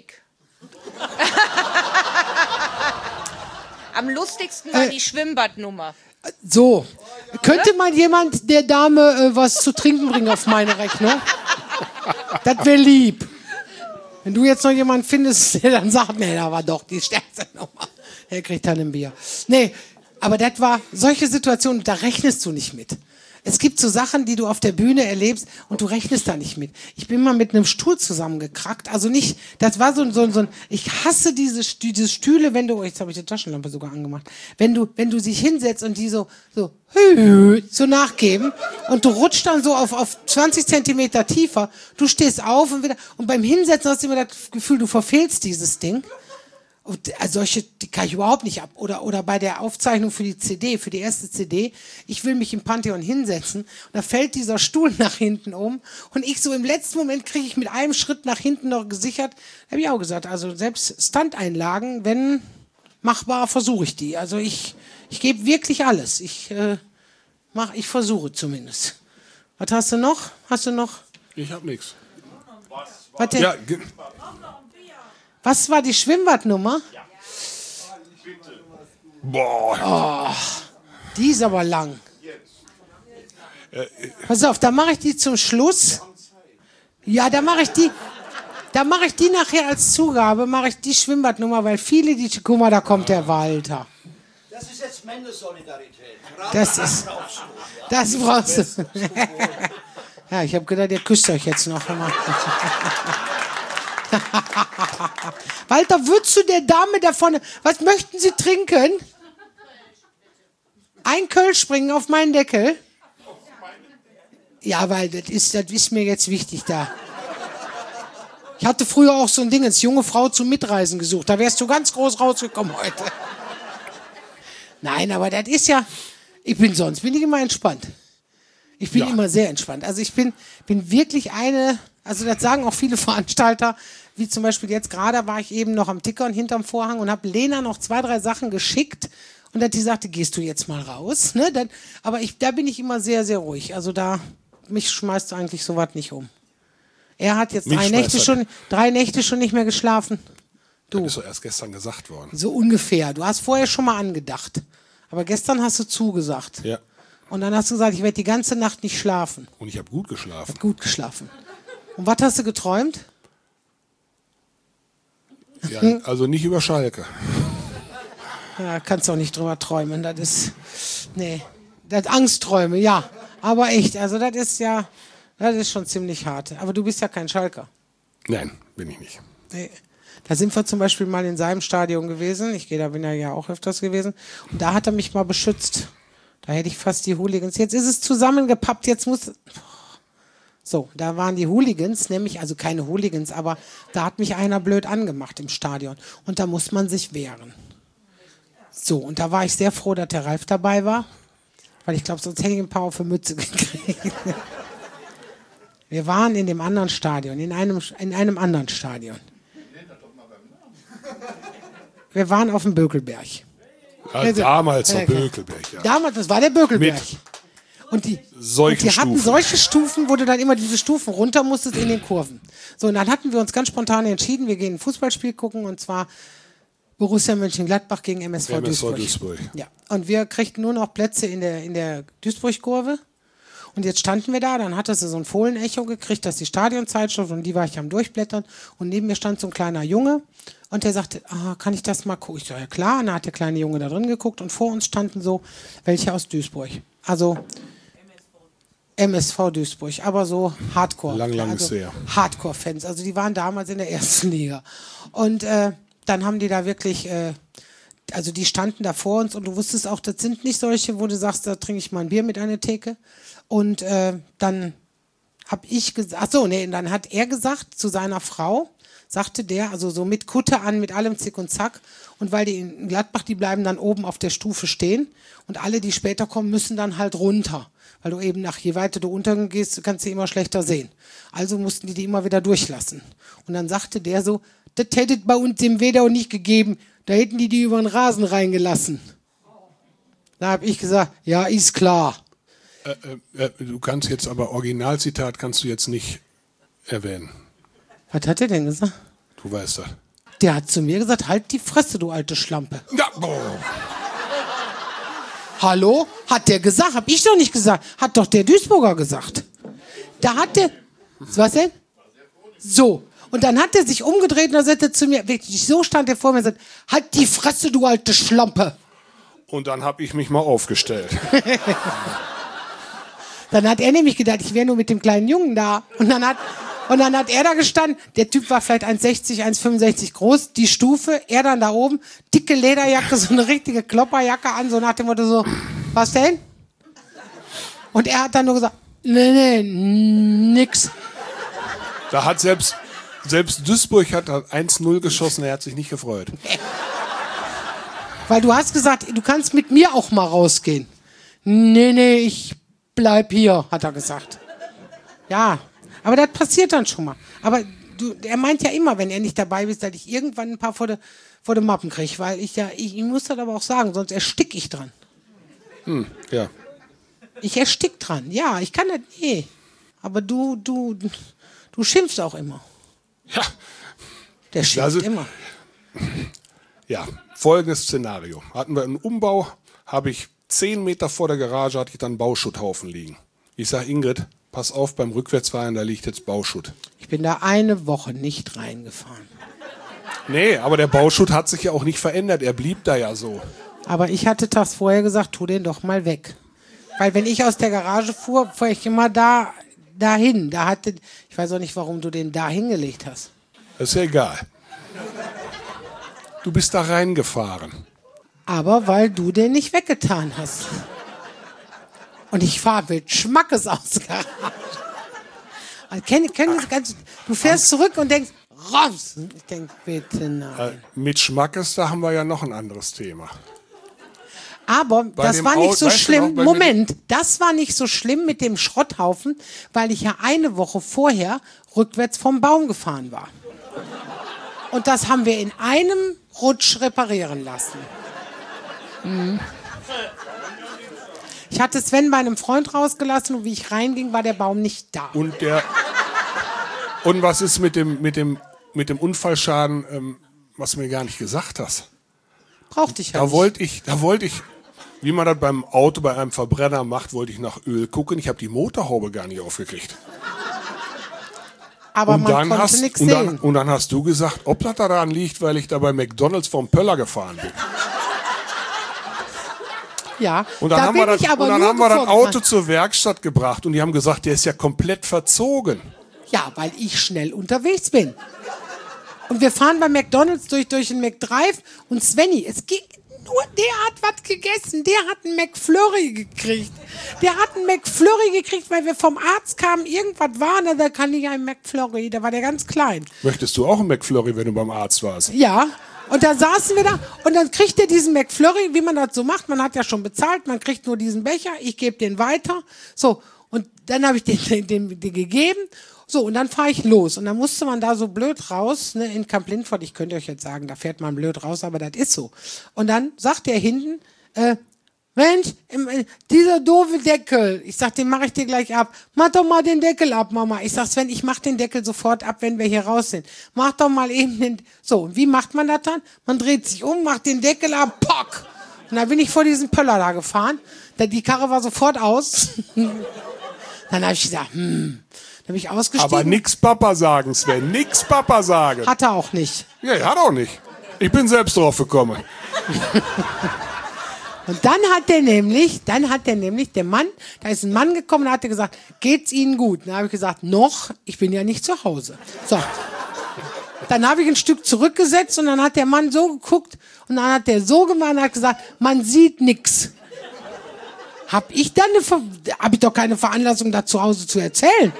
Am lustigsten war die Schwimmbadnummer. So, könnte mal jemand der Dame was zu trinken bringen auf meine Rechnung? Das wäre lieb. Wenn du jetzt noch jemanden findest, der dann sagt, nee, da war doch die stärkste Nummer. Der kriegt dann ein Bier. Nee, aber das war solche Situationen, da rechnest du nicht mit. Es gibt so Sachen, die du auf der Bühne erlebst und du rechnest da nicht mit. Ich bin mal mit einem Stuhl zusammengekrackt. Also nicht, das war so ein ich hasse diese Stühle, wenn du, jetzt habe ich die Taschenlampe sogar angemacht, wenn du sich hinsetzt und die so nachgeben und du rutschst dann so auf 20 Zentimeter tiefer, du stehst auf und beim Hinsetzen hast du immer das Gefühl, du verfehlst dieses Ding. Und solche, die kann ich überhaupt nicht ab. Oder bei der Aufzeichnung für die CD, für die erste CD, ich will mich im Pantheon hinsetzen und da fällt dieser Stuhl nach hinten um und ich so im letzten Moment kriege ich mit einem Schritt nach hinten noch gesichert. Da habe ich auch gesagt, also selbst Stunt-Einlagen, wenn machbar, versuche ich die. Also ich gebe wirklich alles. Ich versuche zumindest. Was hast du noch? Ich hab nichts. Was denn? Ja, Was war die Schwimmbadnummer? boah. Die ist aber lang. Pass auf, da mache ich die zum Schluss. Ja, da mache ich die nachher als Zugabe, mache ich die Schwimmbadnummer, weil viele, guck mal, da kommt der Walter. Das ist jetzt Männersolidarität. Das brauchst du. Ja, ich habe gedacht, ihr küsst euch jetzt noch einmal. Walter, würdest du der Dame da vorne, was möchten Sie trinken? Ein Kölsch bringen auf meinen Deckel? Ja, weil das ist mir jetzt wichtig da. Ich hatte früher auch so ein Ding, als junge Frau zum Mitreisen gesucht. Da wärst du ganz groß rausgekommen heute. Nein, aber das ist ja, bin ich immer entspannt. Ich bin immer sehr entspannt. Also ich bin wirklich also das sagen auch viele Veranstalter, wie zum Beispiel jetzt gerade war ich eben noch am Tickern hinterm Vorhang und habe Lena noch 2, 3 Sachen geschickt und die sagte, gehst du jetzt mal raus? Ne? Aber da bin ich immer sehr, sehr ruhig. Also mich schmeißt eigentlich sowas nicht um. Er hat jetzt 3 Nächte schon nicht mehr geschlafen. Du. Das ist doch erst gestern gesagt worden. So ungefähr. Du hast vorher schon mal angedacht. Aber gestern hast du zugesagt. Ja. Und dann hast du gesagt, ich werde die ganze Nacht nicht schlafen. Und ich habe gut geschlafen. Gut geschlafen. Und was hast du geträumt? Ja, also nicht über Schalke. Ja, kannst auch nicht drüber träumen. Das ist, das Angstträume, ja. Aber echt, also das ist schon ziemlich hart. Aber du bist ja kein Schalker. Nein, bin ich nicht. Nee. Da sind wir zum Beispiel mal in seinem Stadion gewesen. Bin ja auch öfters gewesen. Und da hat er mich mal beschützt. Da hätte ich fast die Hooligans. Jetzt ist es zusammengepappt. So, da waren die Hooligans, nämlich, also keine Hooligans, aber da hat mich einer blöd angemacht im Stadion. Und da muss man sich wehren. So, und da war ich sehr froh, dass der Ralf dabei war. Weil ich glaube, sonst hätte ich ein paar auf die Mütze gekriegt. Wir waren in dem anderen Stadion, in einem anderen Stadion. Wir waren auf dem Bökelberg. Ja, damals war Bökelberg, ja. Damals, das war der Bökelberg. Und die hatten solche Stufen, wo du dann immer diese Stufen runter musstest in den Kurven. So, und dann hatten wir uns ganz spontan entschieden, wir gehen ein Fußballspiel gucken, und zwar Borussia Mönchengladbach gegen MSV Duisburg. Ja. Und wir kriegten nur noch Plätze in der Duisburg-Kurve. Und jetzt standen wir da, dann hattest du so ein Fohlenecho gekriegt, das ist die Stadionzeitschrift, und die war ich am Durchblättern. Und neben mir stand so ein kleiner Junge und der sagte, kann ich das mal gucken? Ich so, ja klar. Und dann hat der kleine Junge da drin geguckt und vor uns standen so welche aus Duisburg. Also MSV Duisburg, aber so Hardcore. Lang ist her. Hardcore-Fans, also die waren damals in der ersten Liga. Und dann haben die da wirklich, also die standen da vor uns und du wusstest auch, das sind nicht solche, wo du sagst, da trinke ich mal ein Bier mit einer Theke. Und dann habe ich gesagt, dann hat er gesagt zu seiner Frau, sagte der, also so mit Kutte an, mit allem Zick und Zack. Und weil die in Gladbach, die bleiben dann oben auf der Stufe stehen. Und alle, die später kommen, müssen dann halt runter. Weil du eben je weiter du untergehst, kannst du immer schlechter sehen. Also mussten die immer wieder durchlassen. Und dann sagte der so, das hätte es bei uns im Wedau nicht gegeben. Da hätten die über den Rasen reingelassen. Da habe ich gesagt, ja, ist klar. Du kannst jetzt aber Originalzitat kannst du jetzt nicht erwähnen. Was hat er denn gesagt? Du weißt das. Der hat zu mir gesagt, halt die Fresse, du alte Schlampe. Ja, boah. Hallo? Hat der gesagt? Hab ich doch nicht gesagt. Hat doch der Duisburger gesagt. Da hat der... Was denn? So. Und dann hat er sich umgedreht und dann sagt er zu mir, wirklich, so stand er vor mir und sagt, halt die Fresse, du alte Schlampe. Und dann habe ich mich mal aufgestellt. Dann hat er nämlich gedacht, ich wäre nur mit dem kleinen Jungen da. Und dann hat er da gestanden, der Typ war vielleicht 1,60, 1,65 groß, die Stufe, er dann da oben, dicke Lederjacke, so eine richtige Klopperjacke an, so nach dem Motto so, was denn? Und er hat dann nur gesagt, nee, nix. Da hat selbst Duisburg hat 1-0 geschossen, er hat sich nicht gefreut. Weil du hast gesagt, du kannst mit mir auch mal rausgehen. Nee, ich bleib hier, hat er gesagt. Ja, aber das passiert dann schon mal. Aber er meint ja immer, wenn er nicht dabei ist, dass ich irgendwann ein paar vor de Mappen kriege. Weil ich muss das aber auch sagen, sonst erstick ich dran. Ja. Ich erstick dran. Ja, ich kann das Aber du schimpfst auch immer. Ja. Der schimpft Also, immer. Ja, folgendes Szenario. Hatten wir einen Umbau, habe ich 10 Meter vor der Garage, hatte ich dann einen Bauschutthaufen liegen. Ich sage Ingrid, pass auf, beim Rückwärtsfahren, da liegt jetzt Bauschutt. Ich bin da eine Woche nicht reingefahren. Nee, aber der Bauschutt hat sich ja auch nicht verändert, er blieb da ja so. Aber ich hatte tags vorher gesagt, tu den doch mal weg. Weil wenn ich aus der Garage fuhr ich immer dahin. Ich weiß auch nicht, warum du den da hingelegt hast. Das ist ja egal. Du bist da reingefahren. Aber weil du den nicht weggetan hast. Und ich fahre mit Schmackes aus der Garage. Also, du fährst zurück und denkst, raus. Ich denke, bitte nein. Mit Schmackes, da haben wir ja noch ein anderes Thema. Aber das war nicht so schlimm. noch, Moment, das war nicht so schlimm mit dem Schrotthaufen, weil ich ja eine Woche vorher rückwärts vom Baum gefahren war. Und das haben wir in einem Rutsch reparieren lassen. Ich hatte Sven bei einem Freund rausgelassen und wie ich reinging, war der Baum nicht da. Und was ist mit dem Unfallschaden, was du mir gar nicht gesagt hast? Brauchte ich ja Da nicht. wollte ich, wie man das beim Auto bei einem Verbrenner macht, wollte ich nach Öl gucken. Ich habe die Motorhaube gar nicht aufgekriegt. Aber man konnte nichts sehen. Und dann hast du gesagt, ob das daran liegt, weil ich da bei McDonald's vom Pöller gefahren bin. Ja, Und dann haben wir das gefahren. Auto zur Werkstatt gebracht und die haben gesagt, der ist ja komplett verzogen. Ja, weil ich schnell unterwegs bin. Und wir fahren bei McDonald's durch den McDrive und Svenny, es ging nur, der hat was gegessen, der hat einen McFlurry gekriegt. Weil wir vom Arzt kamen, irgendwas war, da kann ich einen McFlurry, da war der ganz klein. Möchtest du auch einen McFlurry, wenn du beim Arzt warst? Ja, und da saßen wir da und dann kriegt er diesen McFlurry, wie man das so macht, man hat ja schon bezahlt, man kriegt nur diesen Becher, ich gebe den weiter, so, und dann habe ich den gegeben. So, und dann fahre ich los. Und dann musste man da so blöd raus, ne, in Kamp Lindfort. Ich könnte euch jetzt sagen, da fährt man blöd raus, aber das ist so. Und dann sagt der hinten, Mensch, dieser doofe Deckel. Ich sag, den mache ich dir gleich ab. Mach doch mal den Deckel ab, Mama. Ich sag, Sven, ich mach den Deckel sofort ab, wenn wir hier raus sind. Mach doch mal eben den... So, und wie macht man das dann? Man dreht sich um, macht den Deckel ab, pock. Und dann bin ich vor diesen Pöller da gefahren. Die Karre war sofort aus. Dann habe ich gesagt, Dann bin ich ausgestiegen. Aber nix Papa sagen, Sven, nix Papa sagen. Hat er auch nicht. Ja, er hat auch nicht. Ich bin selbst drauf gekommen. Und dann hat der nämlich, der Mann, da ist ein Mann gekommen und hat gesagt, geht's Ihnen gut? Dann habe ich gesagt, noch, ich bin ja nicht zu Hause. So. Dann habe ich ein Stück zurückgesetzt und dann hat der Mann so geguckt und dann hat der so gemacht und hat gesagt, man sieht nix. Hab ich doch keine Veranlassung, da zu Hause zu erzählen?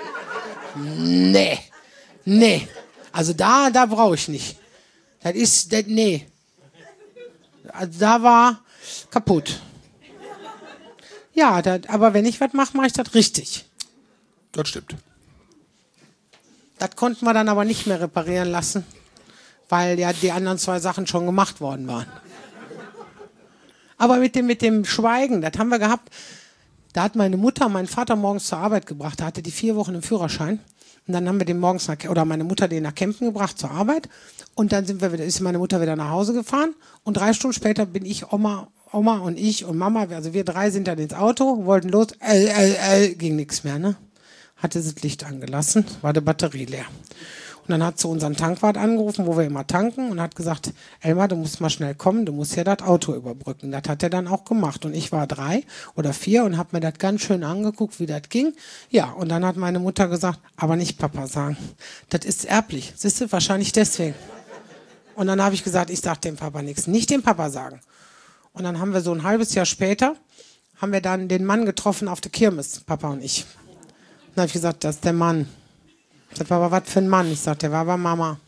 Nee. Also da brauche ich nicht. Nee. Also da war kaputt. Ja, aber wenn ich was mache, mache ich das richtig. Das stimmt. Das konnten wir dann aber nicht mehr reparieren lassen, weil ja die anderen 2 Sachen schon gemacht worden waren. Aber mit dem Schweigen, das haben wir gehabt. Da hat meine Mutter meinen Vater morgens zur Arbeit gebracht. Da hatte die 4 Wochen im Führerschein. Und dann haben wir den morgens meine Mutter den nach Kempten gebracht zur Arbeit. Und dann ist meine Mutter wieder nach Hause gefahren. Und 3 Stunden später bin ich, Oma und ich und Mama, also wir 3 sind dann ins Auto, wollten los. Ging nichts mehr, ne? Hatte das Licht angelassen, war die Batterie leer. Und dann hat sie unseren Tankwart angerufen, wo wir immer tanken, und hat gesagt, Elmar, du musst mal schnell kommen, du musst ja das Auto überbrücken. Das hat er dann auch gemacht. Und ich war 3 oder 4 und habe mir das ganz schön angeguckt, wie das ging. Ja, und dann hat meine Mutter gesagt, aber nicht Papa sagen. Das ist erblich. Siehst du, wahrscheinlich deswegen. Und dann habe ich gesagt, ich sage dem Papa nichts. Nicht dem Papa sagen. Und dann haben wir so ein halbes Jahr später, haben wir dann den Mann getroffen auf der Kirmes, Papa und ich. Und dann habe ich gesagt, das ist der Mann. Ich sagte, Papa, was für ein Mann? Ich sagte, der war bei Mama.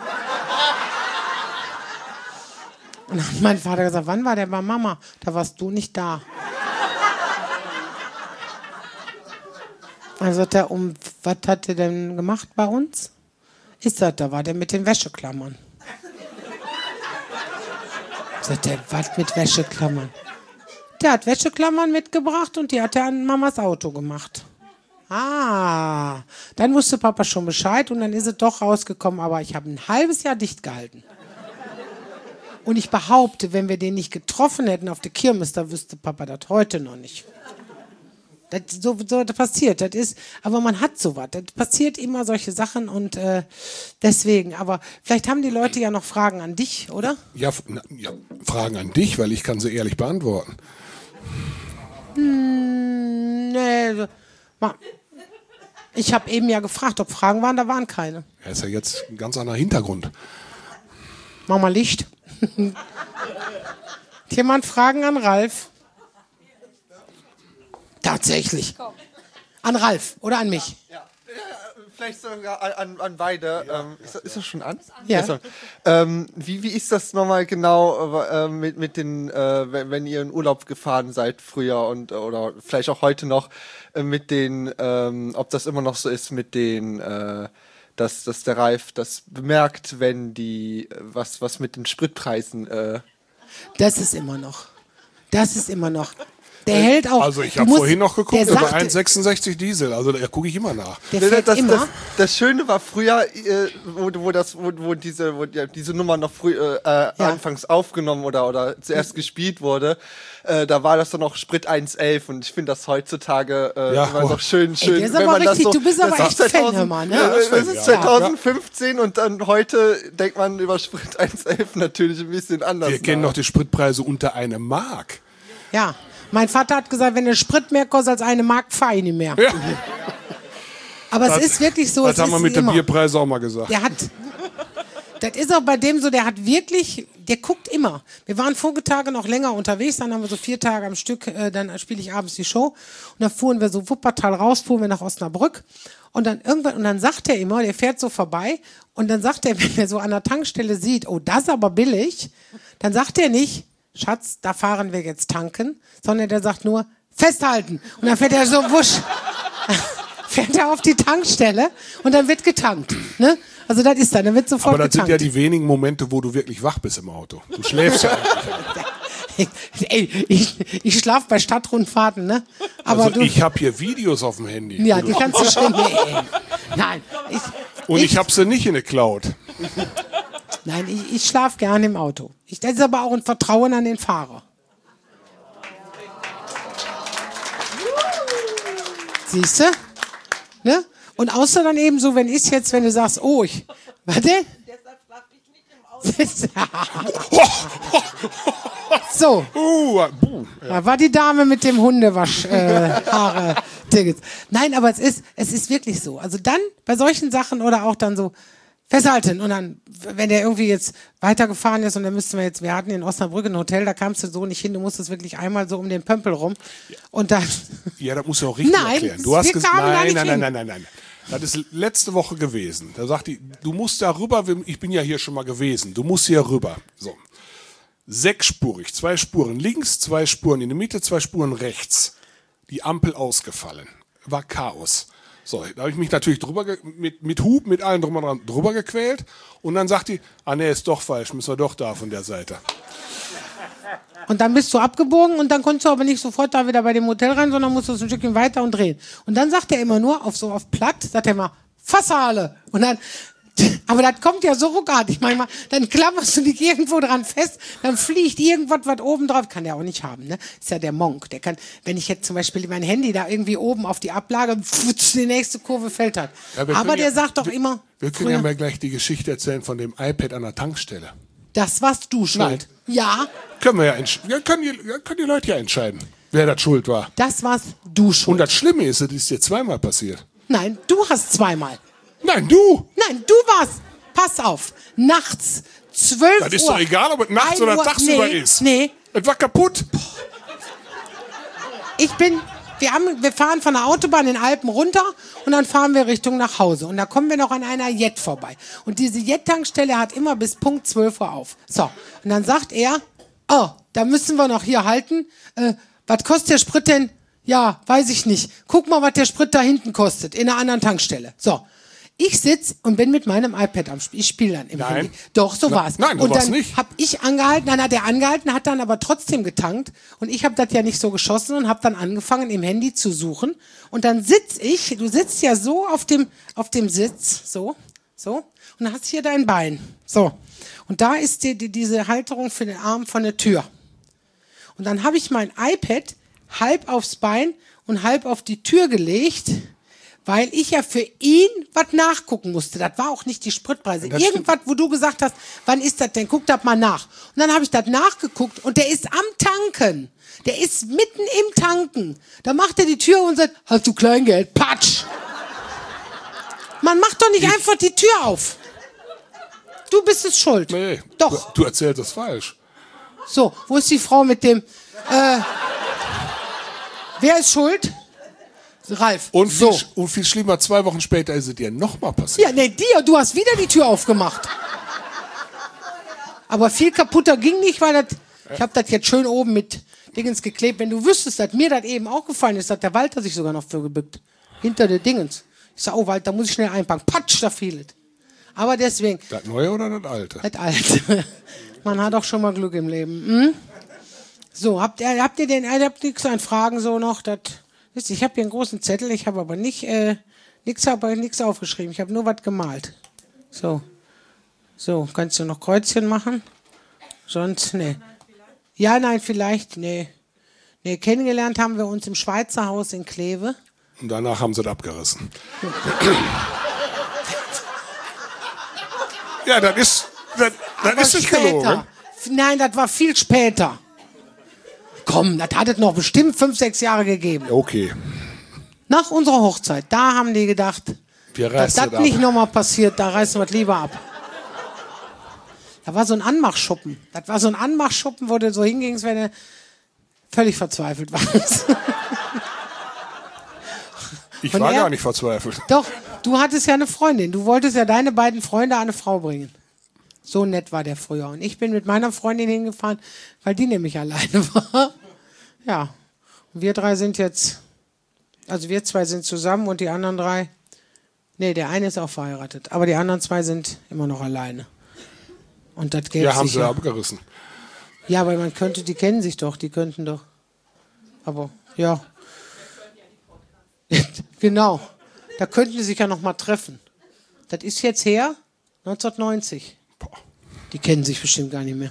Und dann hat mein Vater gesagt, wann war der bei Mama? Da warst du nicht da. Dann sagt er, was hat er denn gemacht bei uns? Ich sagte, da war der mit den Wäscheklammern. Sagt er, was mit Wäscheklammern? Der hat Wäscheklammern mitgebracht und die hat er an Mamas Auto gemacht. Ah, dann wusste Papa schon Bescheid und dann ist es doch rausgekommen, aber ich habe ein halbes Jahr dicht gehalten. Und ich behaupte, wenn wir den nicht getroffen hätten auf der Kirmes, da wüsste Papa das heute noch nicht. Das passiert, das ist, aber man hat sowas, das passiert immer solche Sachen und deswegen, aber vielleicht haben die Leute ja noch Fragen an dich, oder? Ja, Fragen an dich, weil ich kann sie ehrlich beantworten. Nee, ich habe eben ja gefragt, ob Fragen waren, da waren keine. Ja, ist ja jetzt ein ganz anderer Hintergrund. Mach mal Licht. Hat jemand Fragen an Ralf? Tatsächlich. An Ralf oder an mich? Ja, vielleicht sogar an beide. Ist das schon an? Ja. Wie ist das nochmal genau mit den, wenn ihr in Urlaub gefahren seid früher und oder vielleicht auch heute noch mit den, ob das immer noch so ist mit den, dass der Ralf das bemerkt, wenn die was mit den Spritpreisen. Das ist immer noch. Der hält auch. Also ich habe vorhin noch geguckt, über 1,66 Diesel, also da gucke ich immer nach. Der fährt immer. Das Schöne war früher, wo diese Nummer noch anfangs aufgenommen oder zuerst gespielt wurde, da war das dann noch Sprit 1,11 und ich finde das heutzutage immer noch schön. Ey, das ist aber richtig, du bist aber echt Fan, hör mal, ne? Ja, das ist 2015 und dann heute denkt man über Sprit 1,11 natürlich ein bisschen anders. Wir kennen doch die Spritpreise unter 1 Mark. Ja. Mein Vater hat gesagt, wenn der Sprit mehr kostet als 1 Mark, fahr ich nicht mehr. Ja. Aber es ist wirklich so. Das haben wir mit dem Bierpreis auch mal gesagt. Das ist auch bei dem so, der guckt immer. Wir waren vorige Tage noch länger unterwegs, dann haben wir so 4 Tage am Stück, dann spiele ich abends die Show. Und dann fuhren wir so Wuppertal raus, fuhren wir nach Osnabrück. Und dann dann sagt er immer, der fährt so vorbei. Und dann sagt er, wenn er so an der Tankstelle sieht, oh, das ist aber billig, dann sagt er nicht, Schatz, da fahren wir jetzt tanken, sondern der sagt nur, festhalten. Und dann fährt er so wusch, fährt er auf die Tankstelle und dann wird getankt. Ne? Also das ist dann wird sofort aber das getankt. sind ja die wenigen Momente, wo du wirklich wach bist im Auto. Du schläfst ja eigentlich. Ey, ich schlafe bei Stadtrundfahrten, ne? Aber also ich habe hier Videos auf dem Handy. Ja, die kannst du schon. Nein. Ich habe sie nicht in der Cloud. Nein, ich schlafe gerne im Auto. Das ist aber auch ein Vertrauen an den Fahrer. Siehst du? Ne? Und außer dann eben so, wenn du sagst, warte. Deshalb schlafe ich nicht im Auto. So. Da war die Dame mit dem Hundewasch-Haare. Nein, aber es ist wirklich so. Also dann bei solchen Sachen oder auch dann so, festhalten. Und dann, wenn der irgendwie jetzt weitergefahren ist und dann wir hatten in Osnabrück ein Hotel, da kamst du so nicht hin, du musstest wirklich einmal so um den Pömpel rum. Und dann. Ja, das musst du auch richtig erklären. Du hast gesagt, nein. Das ist letzte Woche gewesen. Da sagt die, du musst da rüber, ich bin ja hier schon mal gewesen, du musst hier rüber. So. 6-spurig, 2 Spuren links, 2 Spuren in der Mitte, 2 Spuren rechts. Die Ampel ausgefallen. War Chaos. So, da habe ich mich natürlich mit Hub, mit allem drum und dran drüber gequält. Und dann sagt die, nee, ist doch falsch, müssen wir doch da von der Seite. Und dann bist du abgebogen und dann konntest du aber nicht sofort da wieder bei dem Hotel rein, sondern musstest ein Stückchen weiter und drehen. Und dann sagt er immer nur, auf platt, sagt er immer, Fassale. Und dann, aber das kommt ja so ruckartig manchmal, dann klammerst du dich irgendwo dran fest, dann fliegt irgendwas, was oben drauf, kann der auch nicht haben, ne? Ist ja der Monk, der kann, wenn ich jetzt zum Beispiel mein Handy da irgendwie oben auf die Ablage, die nächste Kurve fällt hat. Ja, aber der sagt doch immer, Wir können ja mal gleich die Geschichte erzählen von dem iPad an der Tankstelle. das warst du schuld. Ja, Können wir ja können die Leute ja entscheiden, wer das schuld war. das warst du Und schuld. das Schlimme ist, es ist dir zweimal passiert. Nein, du hast zweimal. Nein, du! Nein, du warst. Pass auf. Nachts 12 Uhr. Das ist doch egal, ob es nachts 1 oder Uhr, tagsüber nee, ist. Nee, Es war kaputt. wir fahren von der Autobahn in den Alpen runter und dann fahren wir Richtung nach Hause. Und da kommen wir noch an einer Jet vorbei. Und diese Jet-Tankstelle hat immer bis Punkt 12 Uhr auf. So, und dann sagt er, oh, da müssen wir noch hier halten. Was kostet der Sprit denn? Ja, weiß ich nicht. Guck mal, was der Sprit da hinten kostet, in einer anderen Tankstelle. So. Ich sitz und bin mit meinem iPad am Spiel. Ich spiele dann im Nein. Handy. Doch, so war's. Nein, so und war's dann nicht. hab ich angehalten, dann hat er angehalten, hat dann aber trotzdem getankt. Und ich habe das ja nicht so geschossen und habe dann angefangen, im Handy zu suchen. Und dann du sitzt ja so auf dem Sitz, so. Und dann hast hier dein Bein. So. Und da ist diese Halterung für den Arm von der Tür. Und dann habe ich mein iPad halb aufs Bein und halb auf die Tür gelegt, weil ich ja für ihn was nachgucken musste. Das war auch nicht die Spritpreise. Irgendwas, wo du gesagt hast, wann ist das denn? Guck das mal nach. Und dann habe ich das nachgeguckt und der ist am Tanken. Der ist mitten im Tanken. Da macht er die Tür und sagt, hast du Kleingeld? Patsch! Man macht doch nicht einfach die Tür auf. Du bist es schuld. Nee, Doch. Du erzählst das falsch. So, wo ist die Frau mit dem... wer ist schuld? Ralf. Und so. viel schlimmer, 2 Wochen später ist es dir nochmal passiert. Ja, nee, du hast wieder die Tür aufgemacht. Aber viel kaputter ging nicht, weil ich habe das jetzt schön oben mit Dingens geklebt. Wenn du wüsstest, dass mir das eben auch gefallen ist, hat der Walter sich sogar noch für gebückt. Hinter der Dingens. Ich sag, oh Walter, muss ich schnell einpacken. Patsch, da fiel es. Aber deswegen, Das Neue oder das Alte? das Alte. Man hat auch schon mal Glück im Leben. Hm? So, habt ihr nichts an Fragen so noch? Wisst ihr, ich habe hier einen großen Zettel, ich habe aber nichts aufgeschrieben. Ich habe nur was gemalt. So, kannst du noch Kreuzchen machen? Sonst, nee. Ja, nein, vielleicht, nee. Nee, kennengelernt haben wir uns im Schweizer Haus in Kleve. Und danach haben sie das abgerissen. Ja, das ist nicht gelogen. Nein, das war viel später. Komm, das hat es noch bestimmt 5, 6 Jahre gegeben. Okay. Nach unserer Hochzeit, da haben die gedacht, Wir dass reißen das nicht nochmal passiert, da reißen wir es lieber ab. Da war so ein Anmachschuppen. Das war so ein Anmachschuppen, wo du so hingingst, wenn du völlig verzweifelt warst. Ich Und war er- gar nicht verzweifelt. Doch, du hattest ja eine Freundin. Du wolltest ja deine beiden Freunde an eine Frau bringen. So nett war der früher. Und ich bin mit meiner Freundin hingefahren, weil die nämlich alleine war. Ja. Und wir 3 sind jetzt, also wir 2 sind zusammen und die anderen 3, nee, der eine ist auch verheiratet. Aber die anderen 2 sind immer noch alleine. Und das geht Ja, haben sich sie ja. abgerissen. Ja, aber man könnte, die kennen sich doch, die könnten doch. Aber, ja. Genau. Da könnten die sich ja noch mal treffen. Das ist jetzt her, 1990. Boah. Die kennen sich bestimmt gar nicht mehr.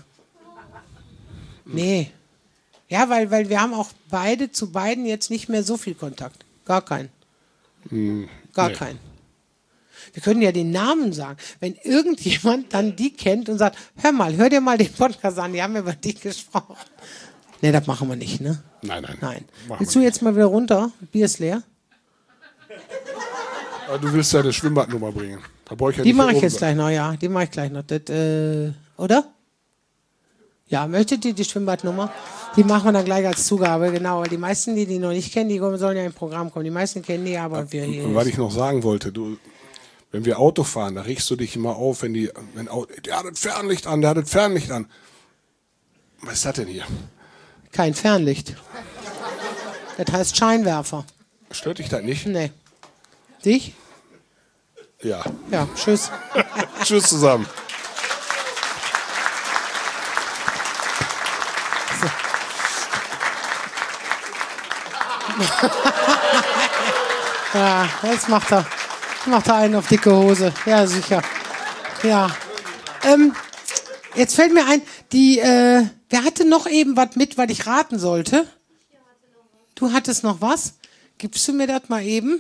Nee. Ja, weil wir haben auch zu beiden jetzt nicht mehr so viel Kontakt. Gar keinen. Gar nee. keinen. Wir können ja den Namen sagen. Wenn irgendjemand dann die kennt und sagt, hör dir mal den Podcast an, die haben über dich gesprochen. Nee, das machen wir nicht, ne? Nein. Nein. Machen Willst wir du jetzt mal wieder runter? Bier ist leer. Aber du willst ja eine Schwimmbadnummer bringen. Da brauche ich ja Die nicht mache hier ich jetzt oben gleich noch, ja. Die mache ich gleich noch. Das, oder? Ja, möchtet ihr die Schwimmbadnummer? Die machen wir dann gleich als Zugabe, genau. Weil die meisten, die noch nicht kennen, die sollen ja im Programm kommen. Die meisten kennen die, aber wir hier Und was nicht. ich noch sagen wollte, wenn wir Auto fahren, da regst du dich immer auf, der hat das Fernlicht an, der hat das Fernlicht an. Was ist das denn hier? Kein Fernlicht. Das heißt Scheinwerfer. Stört dich das nicht? Nee. Dich? Ja. Ja, tschüss. Tschüss zusammen. Ja, jetzt macht er einen auf dicke Hose. Ja, sicher. Ja. Jetzt fällt mir ein, wer hatte noch eben was mit, was ich raten sollte? Du hattest noch was? Gibst du mir das mal eben?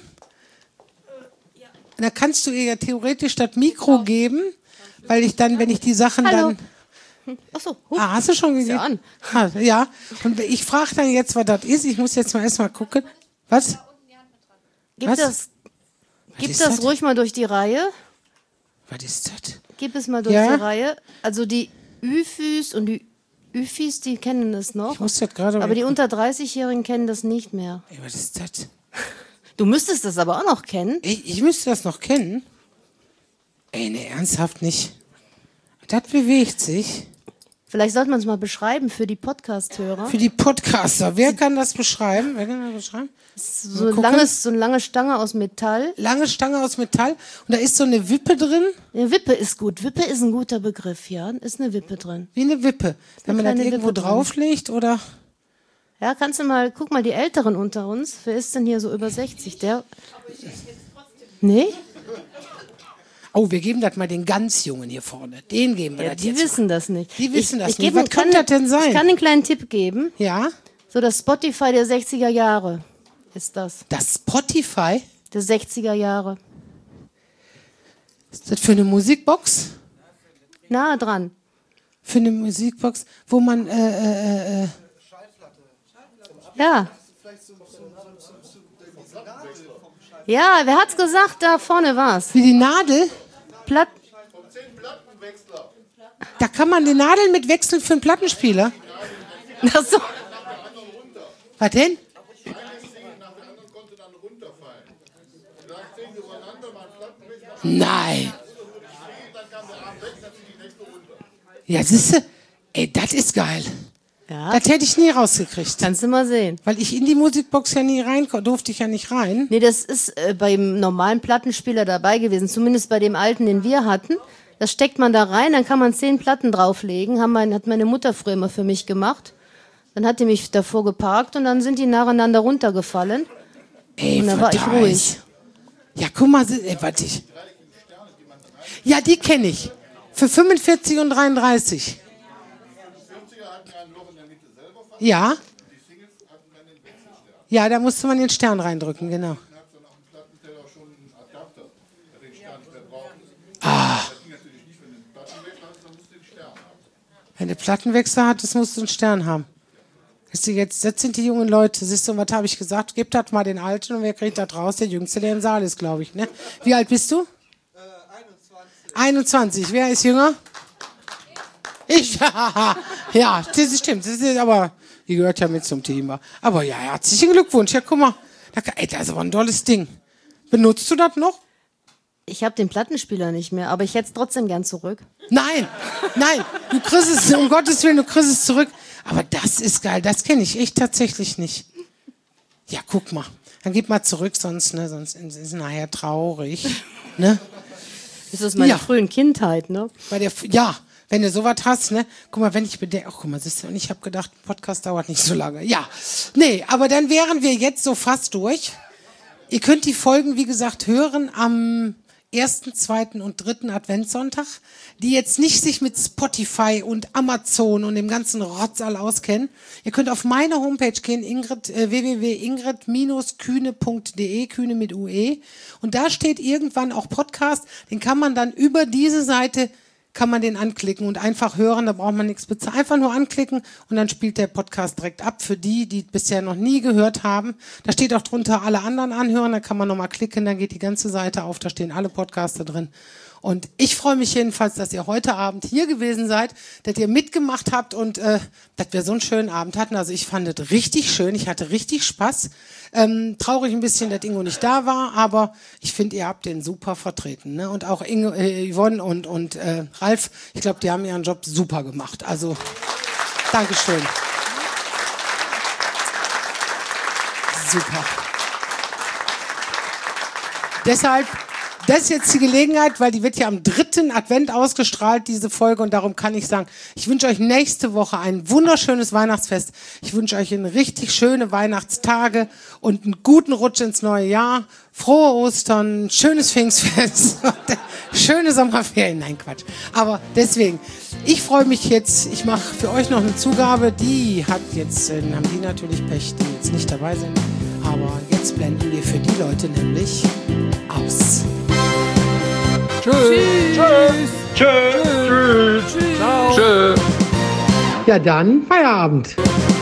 Da kannst du ihr ja theoretisch das Mikro geben, weil ich dann, wenn ich die Sachen Hallo. dann... Achso, hast du schon gegeben? ja an. Ja, und ich frage dann jetzt, was das ist. Ich muss jetzt mal erstmal gucken. Was? Gib Was? das, Was ist das das? ruhig mal durch die Reihe. Was ist das? Gib es mal durch Ja? die Reihe. Also die Üfis und die Üfis, die kennen das noch. Ich muss das gerade... Aber die unter 30-Jährigen kennen das nicht mehr. Ey, was ist das? Du müsstest das aber auch noch kennen. Ich müsste das noch kennen. Ey, ne, ernsthaft nicht. Das bewegt sich. Vielleicht sollte man es mal beschreiben für die Podcast-Hörer. Für die Podcaster. Wer kann das beschreiben? Wer kann das beschreiben? So, gucken. so eine lange Stange aus Metall. Lange Stange aus Metall. Und da ist so eine Wippe drin. Ja, Wippe ist gut. Wippe ist ein guter Begriff, ja. Ist eine Wippe drin. Wie eine Wippe. Wenn man das kleine irgendwo Wippe drin. drauflegt oder... Ja, guck mal, die Älteren unter uns. Wer ist denn hier so über 60? Der. Nee? Oh, wir geben das mal den ganz Jungen hier vorne. Den geben wir Ja, das die jetzt wissen das nicht. Die wissen das nicht. geb- Was könnte das denn sein? Ich kann einen kleinen Tipp geben. mal. Ja? So das Spotify der 60er Jahre ist das. Das Spotify. Der 60er Jahre. Ist das für eine Musikbox? Nahe dran. Für eine Musikbox, wo man... Ja. Ja, wer hat's gesagt? Da vorne war's. Wie die Nadel? Platt. Da kann man die Nadel mit wechseln für einen Plattenspieler. Ach so. Was denn? Nein. Ja, siehste, ey, das ist geil. Ja, Das hätte ich nie rausgekriegt. kannst du mal sehen. Weil ich in die Musikbox ja nie rein, durfte ich ja nicht rein. Nee, das ist beim normalen Plattenspieler dabei gewesen. Zumindest bei dem alten, den wir hatten. Das steckt man da rein, dann kann man 10 Platten drauflegen. Hat meine Mutter früher immer für mich gemacht. Dann hat die mich davor geparkt und dann sind die nacheinander runtergefallen. Ey, Und dann war ich verdammt. ruhig. Ja, guck mal, warte ich. Ja, die kenne ich. Für 45 und 33. Ja. Ja, da musste man den Stern reindrücken, genau. Wenn du Plattenwechsel hattest, musst du einen Stern haben. Jetzt sind die jungen Leute. Siehst du, was habe ich gesagt? Gebt das mal den Alten und wer kriegt das raus? Der Jüngste, der im Saal ist, glaube ich. Ne? Wie alt bist du? 21. Wer ist jünger? Ich. Ja, das stimmt. Das ist aber, die gehört ja mit zum Thema. Aber ja, herzlichen Glückwunsch. Ja, guck mal. Das ist aber ein tolles Ding. Benutzt du das noch? Ich habe den Plattenspieler nicht mehr, aber ich hätte es trotzdem gern zurück. Nein, du kriegst es, um Gottes Willen, du kriegst es zurück. Aber das ist geil, das kenne ich echt tatsächlich nicht. Ja, guck mal, dann gib mal zurück, sonst ist es nachher traurig. Ne? Das ist meine Ja. frühen Kindheit, ne? Wenn du sowas hast, ne? Guck mal, wenn ich bedenke, guck mal, siehst du, und ich habe gedacht, ein Podcast dauert nicht so lange. Ja, nee, aber dann wären wir jetzt so fast durch. Ihr könnt die Folgen, wie gesagt, hören am 1., 2. und 3. Adventssonntag, die jetzt nicht sich mit Spotify und Amazon und dem ganzen Rotzall auskennen. Ihr könnt auf meine Homepage gehen, www.ingrid-kühne.de, Kühne mit UE. Und da steht irgendwann auch Podcast, den kann man dann über diese Seite kann man den anklicken und einfach hören, da braucht man nichts bezahlen. Einfach nur anklicken und dann spielt der Podcast direkt ab für die bisher noch nie gehört haben. Da steht auch drunter alle anderen anhören, da kann man nochmal klicken, dann geht die ganze Seite auf, da stehen alle Podcaster drin. Und ich freue mich jedenfalls, dass ihr heute Abend hier gewesen seid, dass ihr mitgemacht habt und dass wir so einen schönen Abend hatten. Also ich fand es richtig schön, ich hatte richtig Spaß. Traurig ein bisschen, dass Ingo nicht da war, aber ich finde, ihr habt den super vertreten. Ne? Und auch Yvonne und Ralf, ich glaube, die haben ihren Job super gemacht. Also, Dankeschön. Super. Deshalb das ist jetzt die Gelegenheit, weil die wird ja am 3. Advent ausgestrahlt, diese Folge. Und darum kann ich sagen, ich wünsche euch nächste Woche ein wunderschönes Weihnachtsfest. Ich wünsche euch eine richtig schöne Weihnachtstage und einen guten Rutsch ins neue Jahr. Frohe Ostern, schönes Pfingstfest, schöne Sommerferien. Nein, Quatsch. Aber deswegen, ich freue mich jetzt, ich mache für euch noch eine Zugabe. Die hat jetzt, haben die natürlich Pech, die jetzt nicht dabei sind. Aber jetzt blenden wir für die Leute nämlich aus. Tschüss. Tschüss. Tschüss. Tschüss. Ciao. Tschüss. Ja, dann Feierabend.